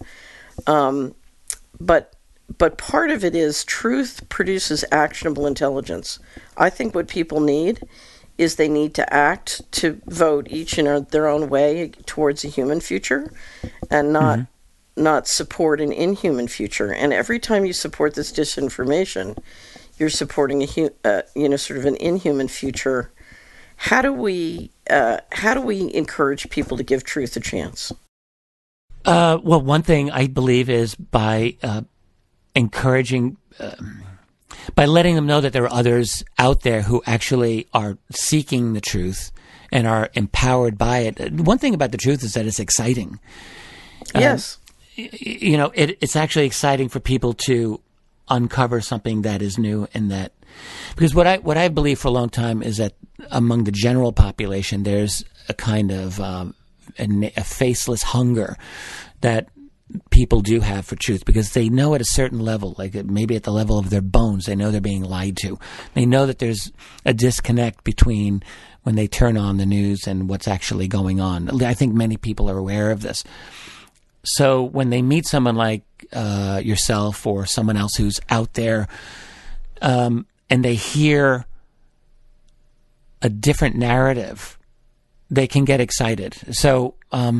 [SPEAKER 1] But part of it is truth produces actionable intelligence. I think what people need is they need to act to vote each in their own way towards a human future and not support an inhuman future. And every time you support this disinformation, you're supporting sort of an inhuman future. How do we encourage people to give truth a chance?
[SPEAKER 2] Well, one thing I believe is by encouraging, by letting them know that there are others out there who actually are seeking the truth and are empowered by it. One thing about the truth is that it's exciting.
[SPEAKER 1] Yes.
[SPEAKER 2] It's actually exciting for people to uncover something that is new, and that, because what I believe for a long time is that among the general population, there's a kind of a faceless hunger that people do have for truth, because they know at a certain level, like maybe at the level of their bones, they know they're being lied to. They know that there's a disconnect between when they turn on the news and what's actually going on. I think many people are aware of this. So when they meet someone like yourself or someone else who's out there, and they hear a different narrative, they can get excited. So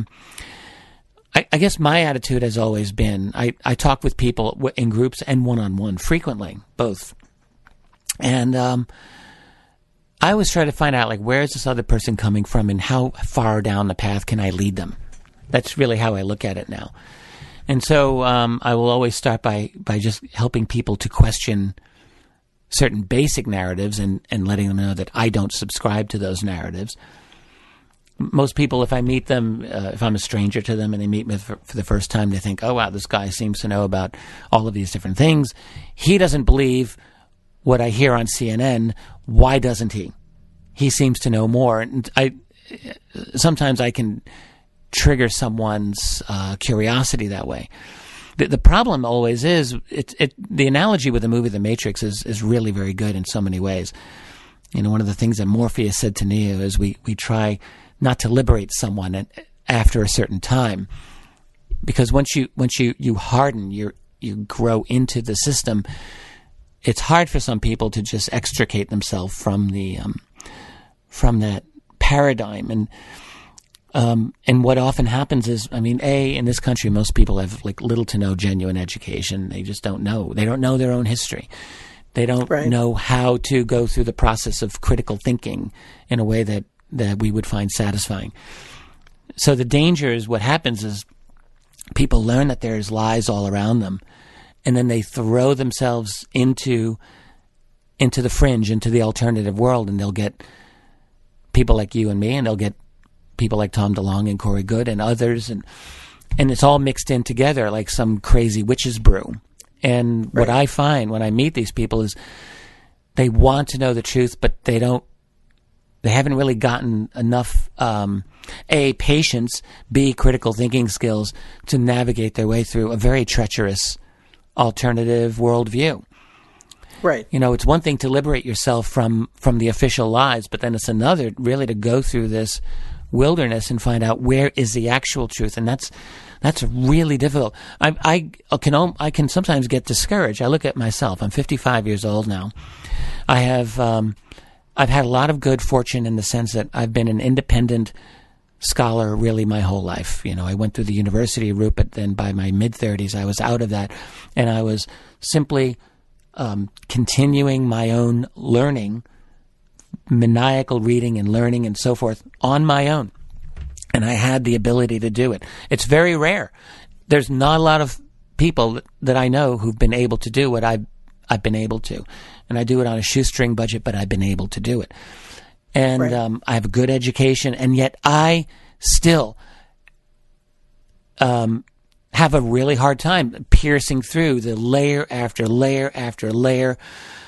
[SPEAKER 2] I guess my attitude has always been, I talk with people in groups and one-on-one frequently, both. And I always try to find out, like, where is this other person coming from and how far down the path can I lead them? That's really how I look at it now. And so I will always start by just helping people to question certain basic narratives and letting them know that I don't subscribe to those narratives. Most people, if I meet them, if I'm a stranger to them and they meet me for the first time, they think, oh, wow, this guy seems to know about all of these different things. He doesn't believe what I hear on CNN. Why doesn't he? He seems to know more. And sometimes I can trigger someone's curiosity that way. The problem always is, the analogy with the movie The Matrix is really very good in so many ways. You know, one of the things that Morpheus said to Neo is we try not to liberate someone after a certain time, because once you harden, you grow into the system. It's hard for some people to just extricate themselves from that paradigm. And what often happens is, I mean, in this country, most people have like little to no genuine education. They just don't know. They don't know their own history. They don't know how to go through the process of critical thinking in a way that we would find satisfying. So the danger is, what happens is people learn that there's lies all around them, and then they throw themselves into the fringe, into the alternative world, and they'll get people like you and me, and they'll get people like Tom DeLonge and Corey Goode and others, and it's all mixed in together like some crazy witch's brew. And what I find when I meet these people is they want to know the truth, but they haven't really gotten enough A, patience, B, critical thinking skills to navigate their way through a very treacherous alternative worldview.
[SPEAKER 1] Right.
[SPEAKER 2] You know, it's one thing to liberate yourself from the official lies, but then it's another really to go through this wilderness and find out where is the actual truth, and that's really difficult. I can sometimes get discouraged. I look at myself. I'm 55 years old now. I've had a lot of good fortune in the sense that I've been an independent scholar really my whole life. You know, I went through the university route, but then by my mid-30s I was out of that, and I was simply continuing my own learning, maniacal reading and learning and so forth on my own. And I had the ability to do it. It's very rare. There's not a lot of people that I know who've been able to do what I've been able to. And I do it on a shoestring budget, but I've been able to do it. And I have a good education, and yet I still have a really hard time piercing through the layer after layer after layer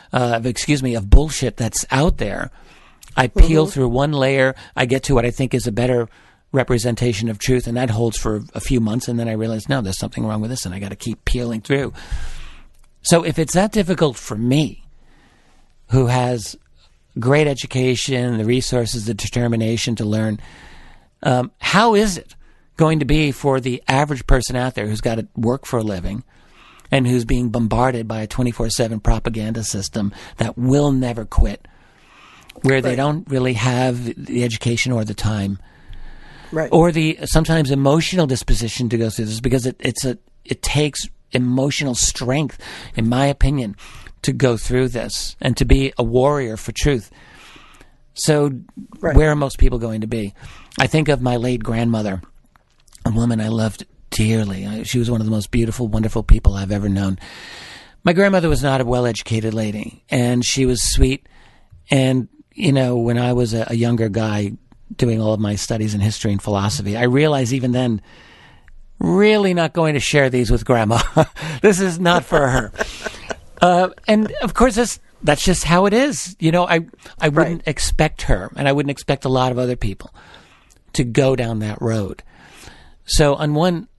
[SPEAKER 2] of bullshit that's out there. I peel through one layer, I get to what I think is a better representation of truth, and that holds for a few months, and then I realize, no, there's something wrong with this, and I got to keep peeling through. So if it's that difficult for me, who has great education, the resources, the determination to learn, how is it going to be for the average person out there who's got to work for a living and who's being bombarded by a 24/7 propaganda system that will never quit, where they don't really have the education or the time or the sometimes emotional disposition to go through this, because it takes emotional strength, in my opinion, to go through this and to be a warrior for truth. So where are most people going to be? I think of my late grandmother, a woman I loved dearly. She was one of the most beautiful, wonderful people I've ever known. My grandmother was not a well-educated lady, and she was sweet. And, you know, when I was a younger guy doing all of my studies in history and philosophy, I realized even then, really not going to share these with Grandma. This is not for her. And, of course, that's just how it is. You know, I wouldn't expect her, and I wouldn't expect a lot of other people to go down that road. So on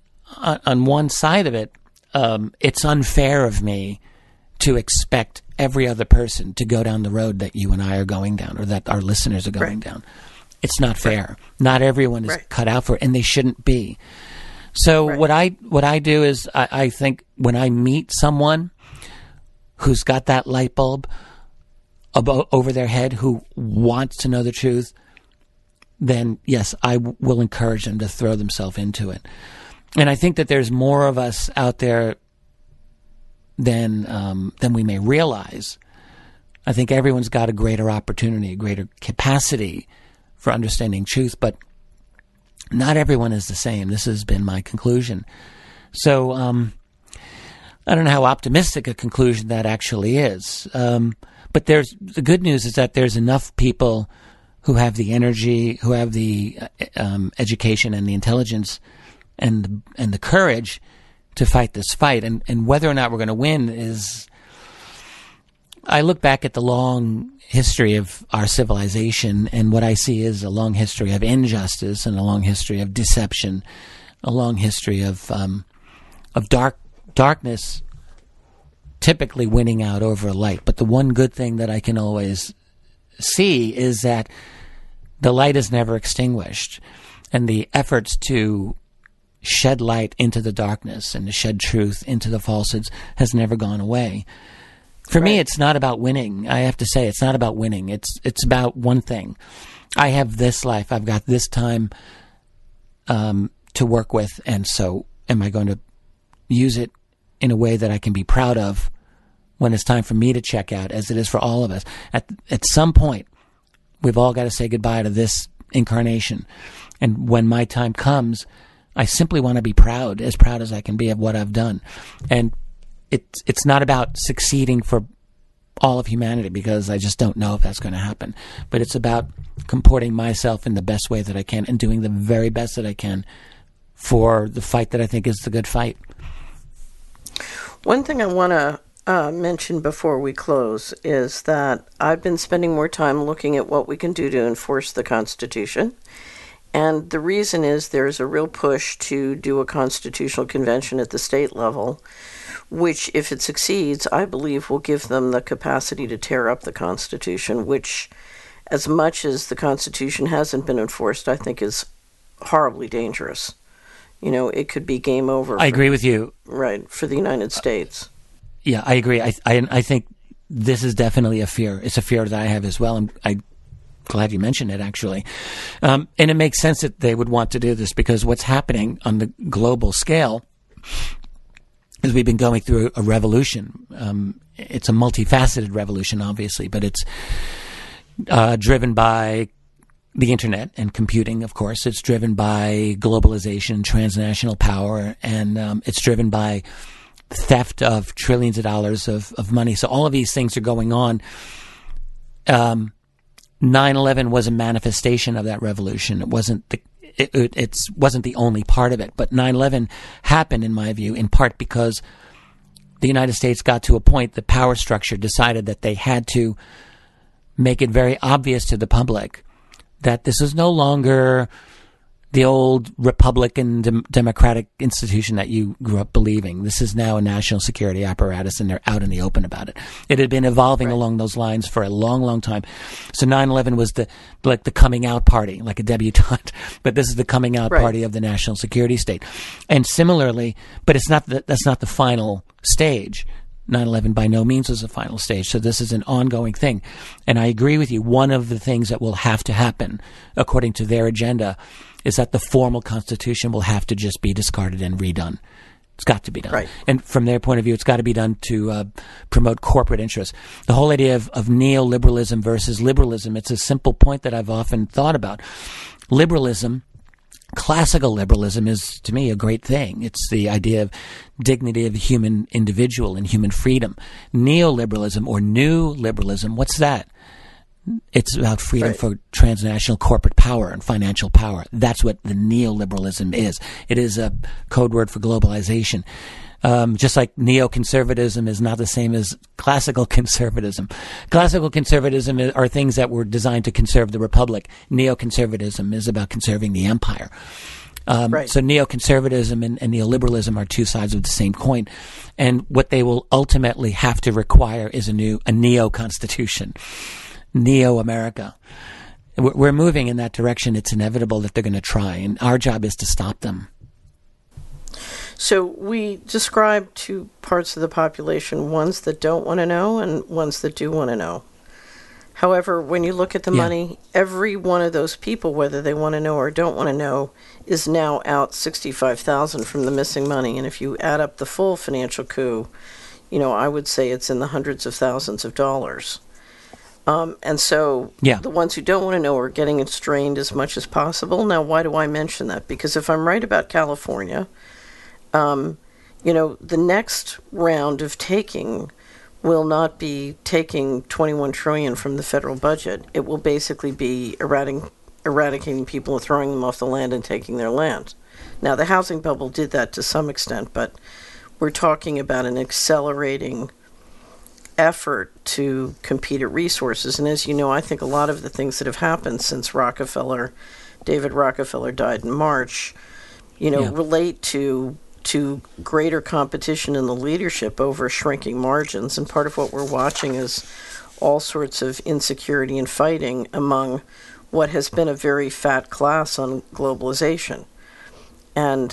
[SPEAKER 2] one side of it, it's unfair of me to expect every other person to go down the road that you and I are going down, or that our listeners are going down. It's not fair. Not everyone is cut out for it, and they shouldn't be. So what I do is I think when I meet someone who's got that light bulb over their head, who wants to know the truth, then yes, I will encourage them to throw themselves into it. And I think that there's more of us out there than we may realize. I think everyone's got a greater opportunity, a greater capacity for understanding truth, but not everyone is the same. This has been my conclusion. So I don't know how optimistic a conclusion that actually is. But the good news is that there's enough people who have the energy, who have the education and the intelligence and the courage to fight this fight. And whether or not we're going to win is... I look back at the long history of our civilization, and what I see is a long history of injustice and a long history of deception, a long history of darkness typically winning out over light. But the one good thing that I can always see is that the light is never extinguished, and the efforts to shed light into the darkness and to shed truth into the falsehoods has never gone away. For me, it's not about winning. I have to say, it's not about winning. It's about one thing. I have this life. I've got this time to work with, and so am I going to use it in a way that I can be proud of when it's time for me to check out, as it is for all of us. At some point, we've all got to say goodbye to this incarnation. And when my time comes, I simply want to be proud as I can be of what I've done. And it's not about succeeding for all of humanity, because I just don't know if that's going to happen. But it's about comporting myself in the best way that I can and doing the very best that I can for the fight that I think is the good fight.
[SPEAKER 1] One thing I want to mention before we close is that I've been spending more time looking at what we can do to enforce the Constitution. And the reason is there's a real push to do a constitutional convention at the state level, which, if it succeeds, I believe will give them the capacity to tear up the Constitution, which, as much as the Constitution hasn't been enforced, I think is horribly dangerous. You know, it could be game over.
[SPEAKER 2] I agree with you.
[SPEAKER 1] Right, for the United States.
[SPEAKER 2] Yeah, I agree. I think this is definitely a fear. It's a fear that I have as well. I'm glad you mentioned it, actually. And it makes sense that they would want to do this, because what's happening on the global scale is we've been going through a revolution. It's a multifaceted revolution, obviously, but it's driven by the internet and computing, of course. It's driven by globalization, transnational power, and it's driven by theft of trillions of dollars of money. So all of these things are going on. 9/11 was a manifestation of that revolution. It wasn't the only part of it, but 9/11 happened, in my view, in part because the United States got to a point, the power structure decided that they had to make it very obvious to the public that this is no longer the old Republican democratic institution that you grew up believing. This is now a national security apparatus, and they're out in the open about it. It had been evolving along those lines for a long, long time. So 9/11 was the coming out party, like a debutante, but this is the coming out party of the national security state. And similarly, but that's not the final stage. 9/11 by no means was the final stage. So this is an ongoing thing. And I agree with you. One of the things that will have to happen, according to their agenda, is that the formal Constitution will have to just be discarded and redone. It's got to be done.
[SPEAKER 1] Right.
[SPEAKER 2] And from their point of view, it's got to be done to promote corporate interests. The whole idea of neoliberalism versus liberalism, it's a simple point that I've often thought about. Liberalism, classical liberalism, is, to me, a great thing. It's the idea of dignity of the human individual and human freedom. Neoliberalism, or new liberalism, what's that? It's about freedom for transnational corporate power and financial power. That's what the neoliberalism is. It is a code word for globalization. Just like neoconservatism is not the same as classical conservatism. Classical conservatism are things that were designed to conserve the republic. Neoconservatism is about conserving the empire. So neoconservatism and neoliberalism are two sides of the same coin. And what they will ultimately have to require is a neo-constitution. Neo-America. We're moving in that direction. It's inevitable that they're going to try, and our job is to stop them.
[SPEAKER 1] So we described two parts of the population, ones that don't want to know and ones that do want to know. However, when you look at the money, every one of those people, whether they want to know or don't want to know, is now out $65,000 from the missing money. And if you add up the full financial coup, I would say it's in the hundreds of thousands of dollars. And so the ones who don't want to know are getting strained as much as possible. Now, why do I mention that? Because if I'm right about California, the next round of taking will not be taking $21 trillion from the federal budget. It will basically be eradicating people and throwing them off the land and taking their land. Now, the housing bubble did that to some extent, but we're talking about an accelerating effort to compete at resources. And as you know, I think a lot of the things that have happened since David Rockefeller died in March, relate to greater competition in the leadership over shrinking margins. And part of what we're watching is all sorts of insecurity and fighting among what has been a very fat class on globalization. And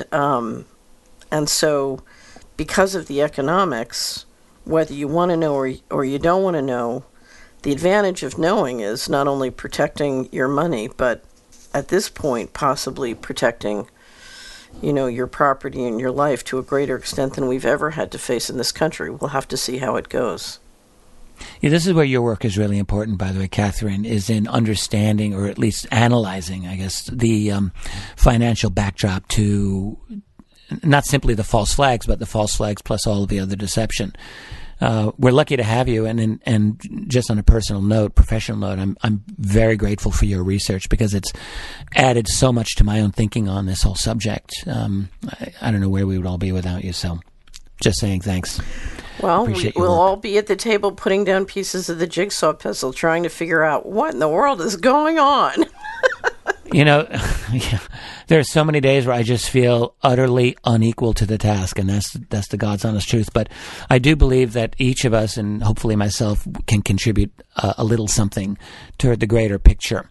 [SPEAKER 1] so because of the economics, whether you want to know or you don't want to know, the advantage of knowing is not only protecting your money, but at this point, possibly protecting your property and your life to a greater extent than we've ever had to face in this country. We'll have to see how it goes.
[SPEAKER 2] Yeah, this is where your work is really important, by the way, Catherine, is in understanding or at least analyzing, I guess, the financial backdrop to not simply the false flags, but the false flags plus all of the other deception. We're lucky to have you, and just on a personal note, professional note, I'm very grateful for your research because it's added so much to my own thinking on this whole subject. I don't know where we would all be without you, so just saying thanks.
[SPEAKER 1] Well, we'll all be at the table putting down pieces of the jigsaw puzzle, trying to figure out what in the world is going on.
[SPEAKER 2] There are so many days where I just feel utterly unequal to the task, and that's the God's honest truth. But I do believe that each of us, and hopefully myself, can contribute a little something toward the greater picture.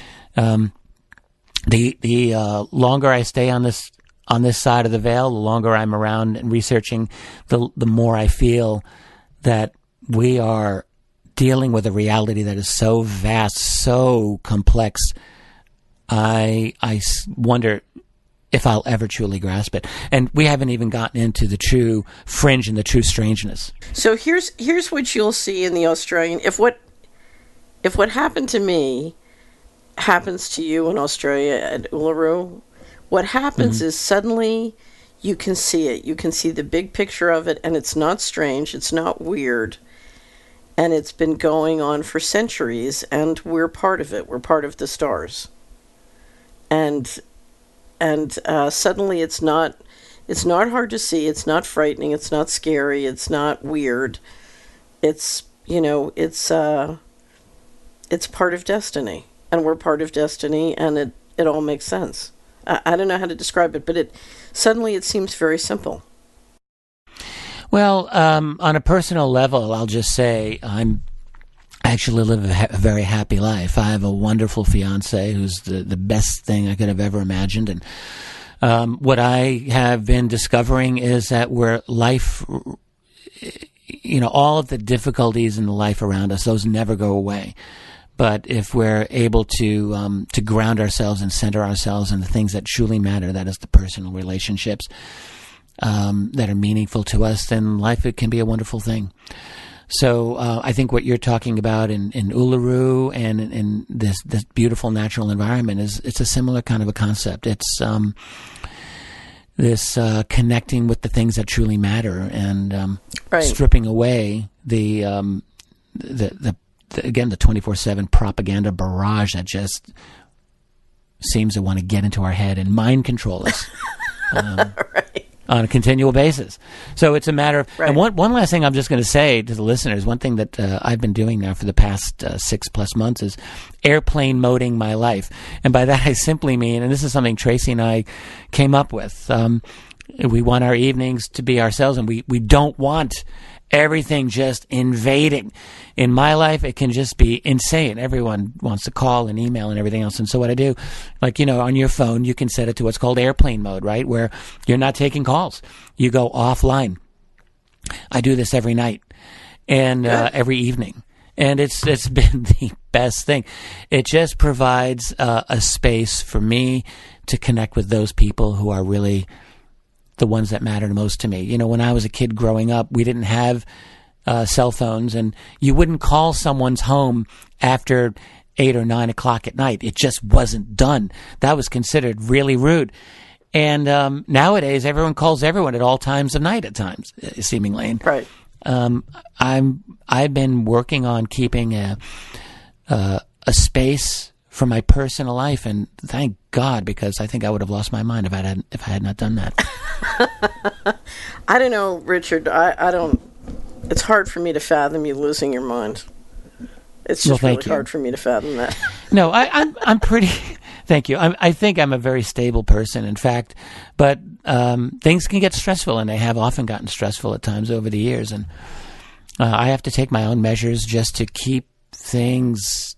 [SPEAKER 2] The longer I stay on this side of the veil, the longer I'm around and researching, the more I feel that we are dealing with a reality that is so vast, so complex. I wonder if I'll ever truly grasp it. And we haven't even gotten into the true fringe and the true strangeness.
[SPEAKER 1] So here's what you'll see in the Australian. If what happened to me happens to you in Australia at Uluru, what happens is suddenly you can see it. You can see the big picture of it, and it's not strange. It's not weird. And it's been going on for centuries, and we're part of it. We're part of the stars. And suddenly it's not hard to see. It's not frightening. It's not scary. It's not weird. It's part of destiny, and we're part of destiny, and it all makes sense. I don't know how to describe it, but it seems very simple.
[SPEAKER 2] Well, on a personal level, I'll just say I actually live a very happy life. I have a wonderful fiance who's the best thing I could have ever imagined. And what I have been discovering is that where life, all of the difficulties in the life around us, those never go away. But if we're able to ground ourselves and center ourselves in the things that truly matter, that is the personal relationships that are meaningful to us, then life, it can be a wonderful thing. So I think what you're talking about in Uluru and in this beautiful natural environment it's a similar kind of a concept. It's this connecting with the things that truly matter and stripping away the 24/7 propaganda barrage that just seems to want to get into our head and mind control us.
[SPEAKER 1] Right.
[SPEAKER 2] On a continual basis. So it's a matter of, and one last thing I'm just going to say to the listeners, one thing that I've been doing now for the past 6+ months is airplane moding my life. And by that I simply mean, and this is something Tracy and I came up with, we want our evenings to be ourselves, and we don't want everything just invading. In my life, it can just be insane. Everyone wants to call and email and everything else. And so what I do, on your phone, you can set it to what's called airplane mode, right? Where you're not taking calls. You go offline. I do this every night and every evening. And it's been the best thing. It just provides a space for me to connect with those people who are really the ones that matter the most to me. When I was a kid growing up, we didn't have cell phones, and you wouldn't call someone's home after 8 or 9 o'clock at night. It just wasn't done. That was considered really rude. And nowadays, everyone calls everyone at all times of night. At times, seemingly.
[SPEAKER 1] Right.
[SPEAKER 2] I've been working on keeping a space for my personal life, and thank God, because I think I would have lost my mind if I had not done that.
[SPEAKER 1] I don't know, Richard. I don't. It's hard for me to fathom you losing your mind. It's just really hard for me to fathom that.
[SPEAKER 2] No, I'm pretty. Thank you. I think I'm a very stable person, in fact, but things can get stressful, and they have often gotten stressful at times over the years, and I have to take my own measures just to keep things,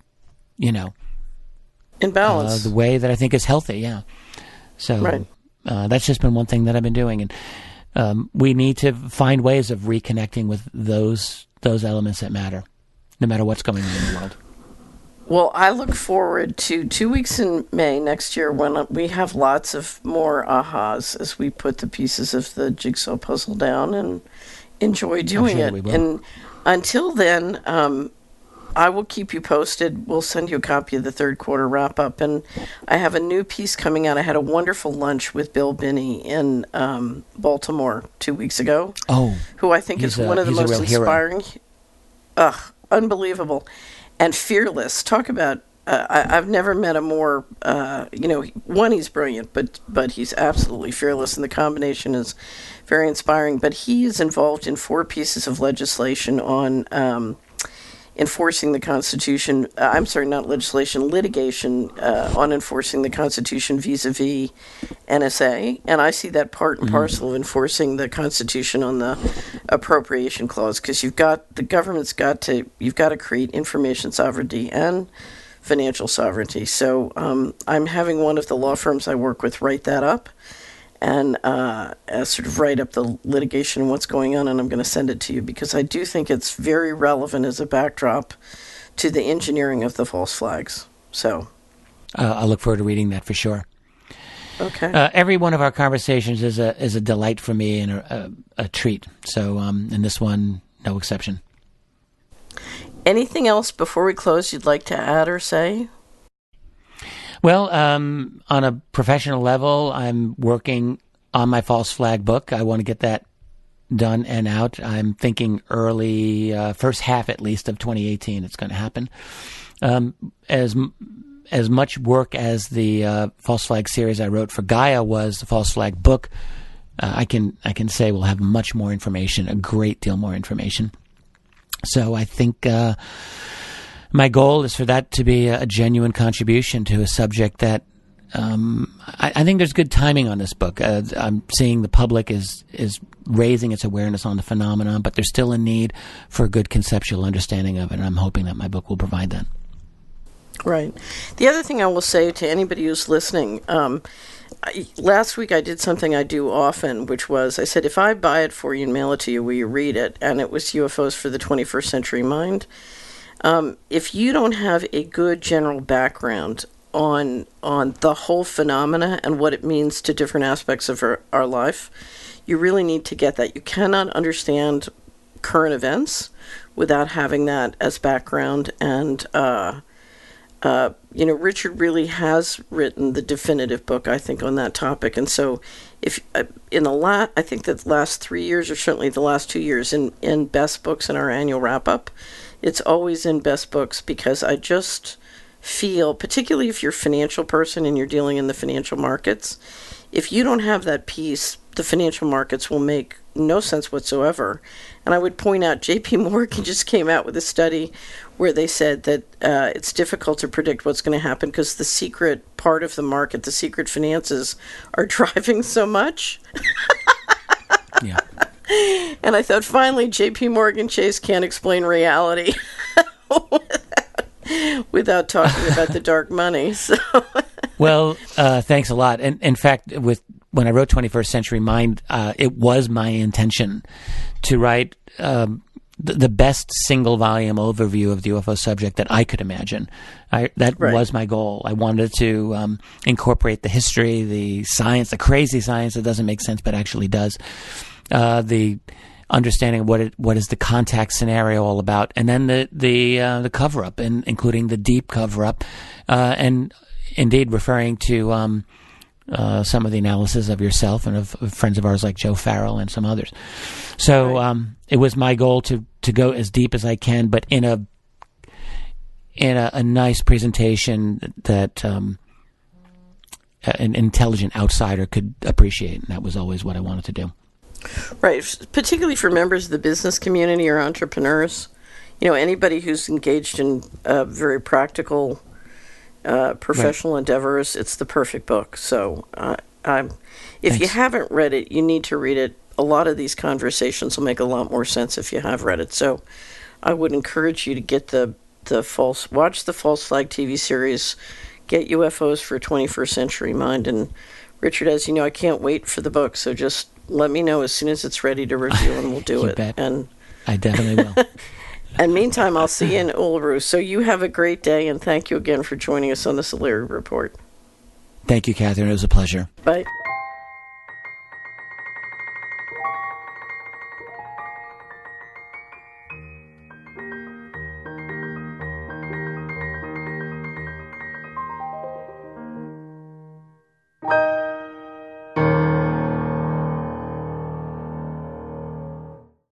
[SPEAKER 1] in balance,
[SPEAKER 2] the way that I think is healthy. Yeah. So
[SPEAKER 1] right.
[SPEAKER 2] That's just been one thing that I've been doing, and we need to find ways of reconnecting with those elements that matter, no matter what's going on in the world.
[SPEAKER 1] Well, I look forward to 2 weeks in May next year when we have lots of more ahas as we put the pieces of the jigsaw puzzle down and enjoy doing it. And until then, I will keep you posted. We'll send you a copy of the third quarter wrap-up. And I have a new piece coming out. I had a wonderful lunch with Bill Binney in Baltimore 2 weeks ago.
[SPEAKER 2] Oh,
[SPEAKER 1] who I think is one of the most inspiring. Unbelievable. And fearless. Talk about, I've never met a more, one, he's brilliant, but he's absolutely fearless, and the combination is very inspiring. But he is involved in 4 pieces of legislation on enforcing the Constitution. Litigation on enforcing the Constitution vis-a-vis NSA. And I see that part and parcel of enforcing the Constitution on the appropriation clause, because you've got to create information sovereignty and financial sovereignty. So I'm having one of the law firms I work with write that up and sort of write up the litigation and what's going on, and I'm going to send it to you because I do think it's very relevant as a backdrop to the engineering of the false flags. So
[SPEAKER 2] I look forward to reading that for sure.
[SPEAKER 1] Okay.
[SPEAKER 2] Every one of our conversations is a delight for me and a treat. So in this one, no exception.
[SPEAKER 1] Anything else before we close you'd like to add or say?
[SPEAKER 2] Well, on a professional level, I'm working on my false flag book. I want to get that done and out. I'm thinking early, first half at least of 2018, it's going to happen. As much work as the false flag series I wrote for Gaia was the false flag book, I can say we'll have much more information, a great deal more information. So I think my goal is for that to be a genuine contribution to a subject that I think there's good timing on this book. I'm seeing the public is raising its awareness on the phenomenon, but there's still a need for a good conceptual understanding of it, and I'm hoping that my book will provide that.
[SPEAKER 1] Right. The other thing I will say to anybody who's listening, last week I did something I do often, which was I said, if I buy it for you and mail it to you, will you read it? And it was UFOs for the 21st Century Mind. If you don't have a good general background on the whole phenomena and what it means to different aspects of our life, you really need to get that. You cannot understand current events without having that as background. And Richard really has written the definitive book, I think, on that topic. And so, if I think that the last 3 years, or certainly the last 2 years, in Best Books in our annual wrap-up, it's always in Best Books, because I just feel, particularly if you're a financial person and you're dealing in the financial markets, if you don't have that piece, the financial markets will make no sense whatsoever. And I would point out, J.P. Morgan just came out with a study where they said that it's difficult to predict what's going to happen because the secret part of the market, the secret finances, are driving so much.
[SPEAKER 2] Yeah.
[SPEAKER 1] And I thought, finally, J.P. Morgan Chase can't explain reality without talking about the dark money. So.
[SPEAKER 2] Well, thanks a lot. And in fact, when I wrote 21st Century Mind, it was my intention to write the best single volume overview of the UFO subject that I could imagine. That was my goal. I wanted to incorporate the history, the science, the crazy science that doesn't make sense but actually does, the understanding of what is the contact scenario all about, and then the cover up, and including the deep cover up, and indeed referring to some of the analysis of yourself and of friends of ours like Joe Farrell and some others. So it was my goal to go as deep as I can, but in a nice presentation that an intelligent outsider could appreciate, and that was always what I wanted to do.
[SPEAKER 1] Right, particularly for members of the business community or entrepreneurs. Anybody who's engaged in very practical professional endeavors, it's the perfect book. So if you haven't read it, you need to read it. A lot of these conversations will make a lot more sense if you have read it. So I would encourage you to get watch the False Flag TV series, get UFOs for 21st Century Mind. And Richard, as you know, I can't wait for the book. So just let me know as soon as it's ready to review, and we'll do it.
[SPEAKER 2] Bet.
[SPEAKER 1] And
[SPEAKER 2] I definitely will.
[SPEAKER 1] And meantime, I'll see you in Uluru. So you have a great day, and thank you again for joining us on the Solari Report.
[SPEAKER 2] Thank you, Catherine. It was a pleasure.
[SPEAKER 1] Bye.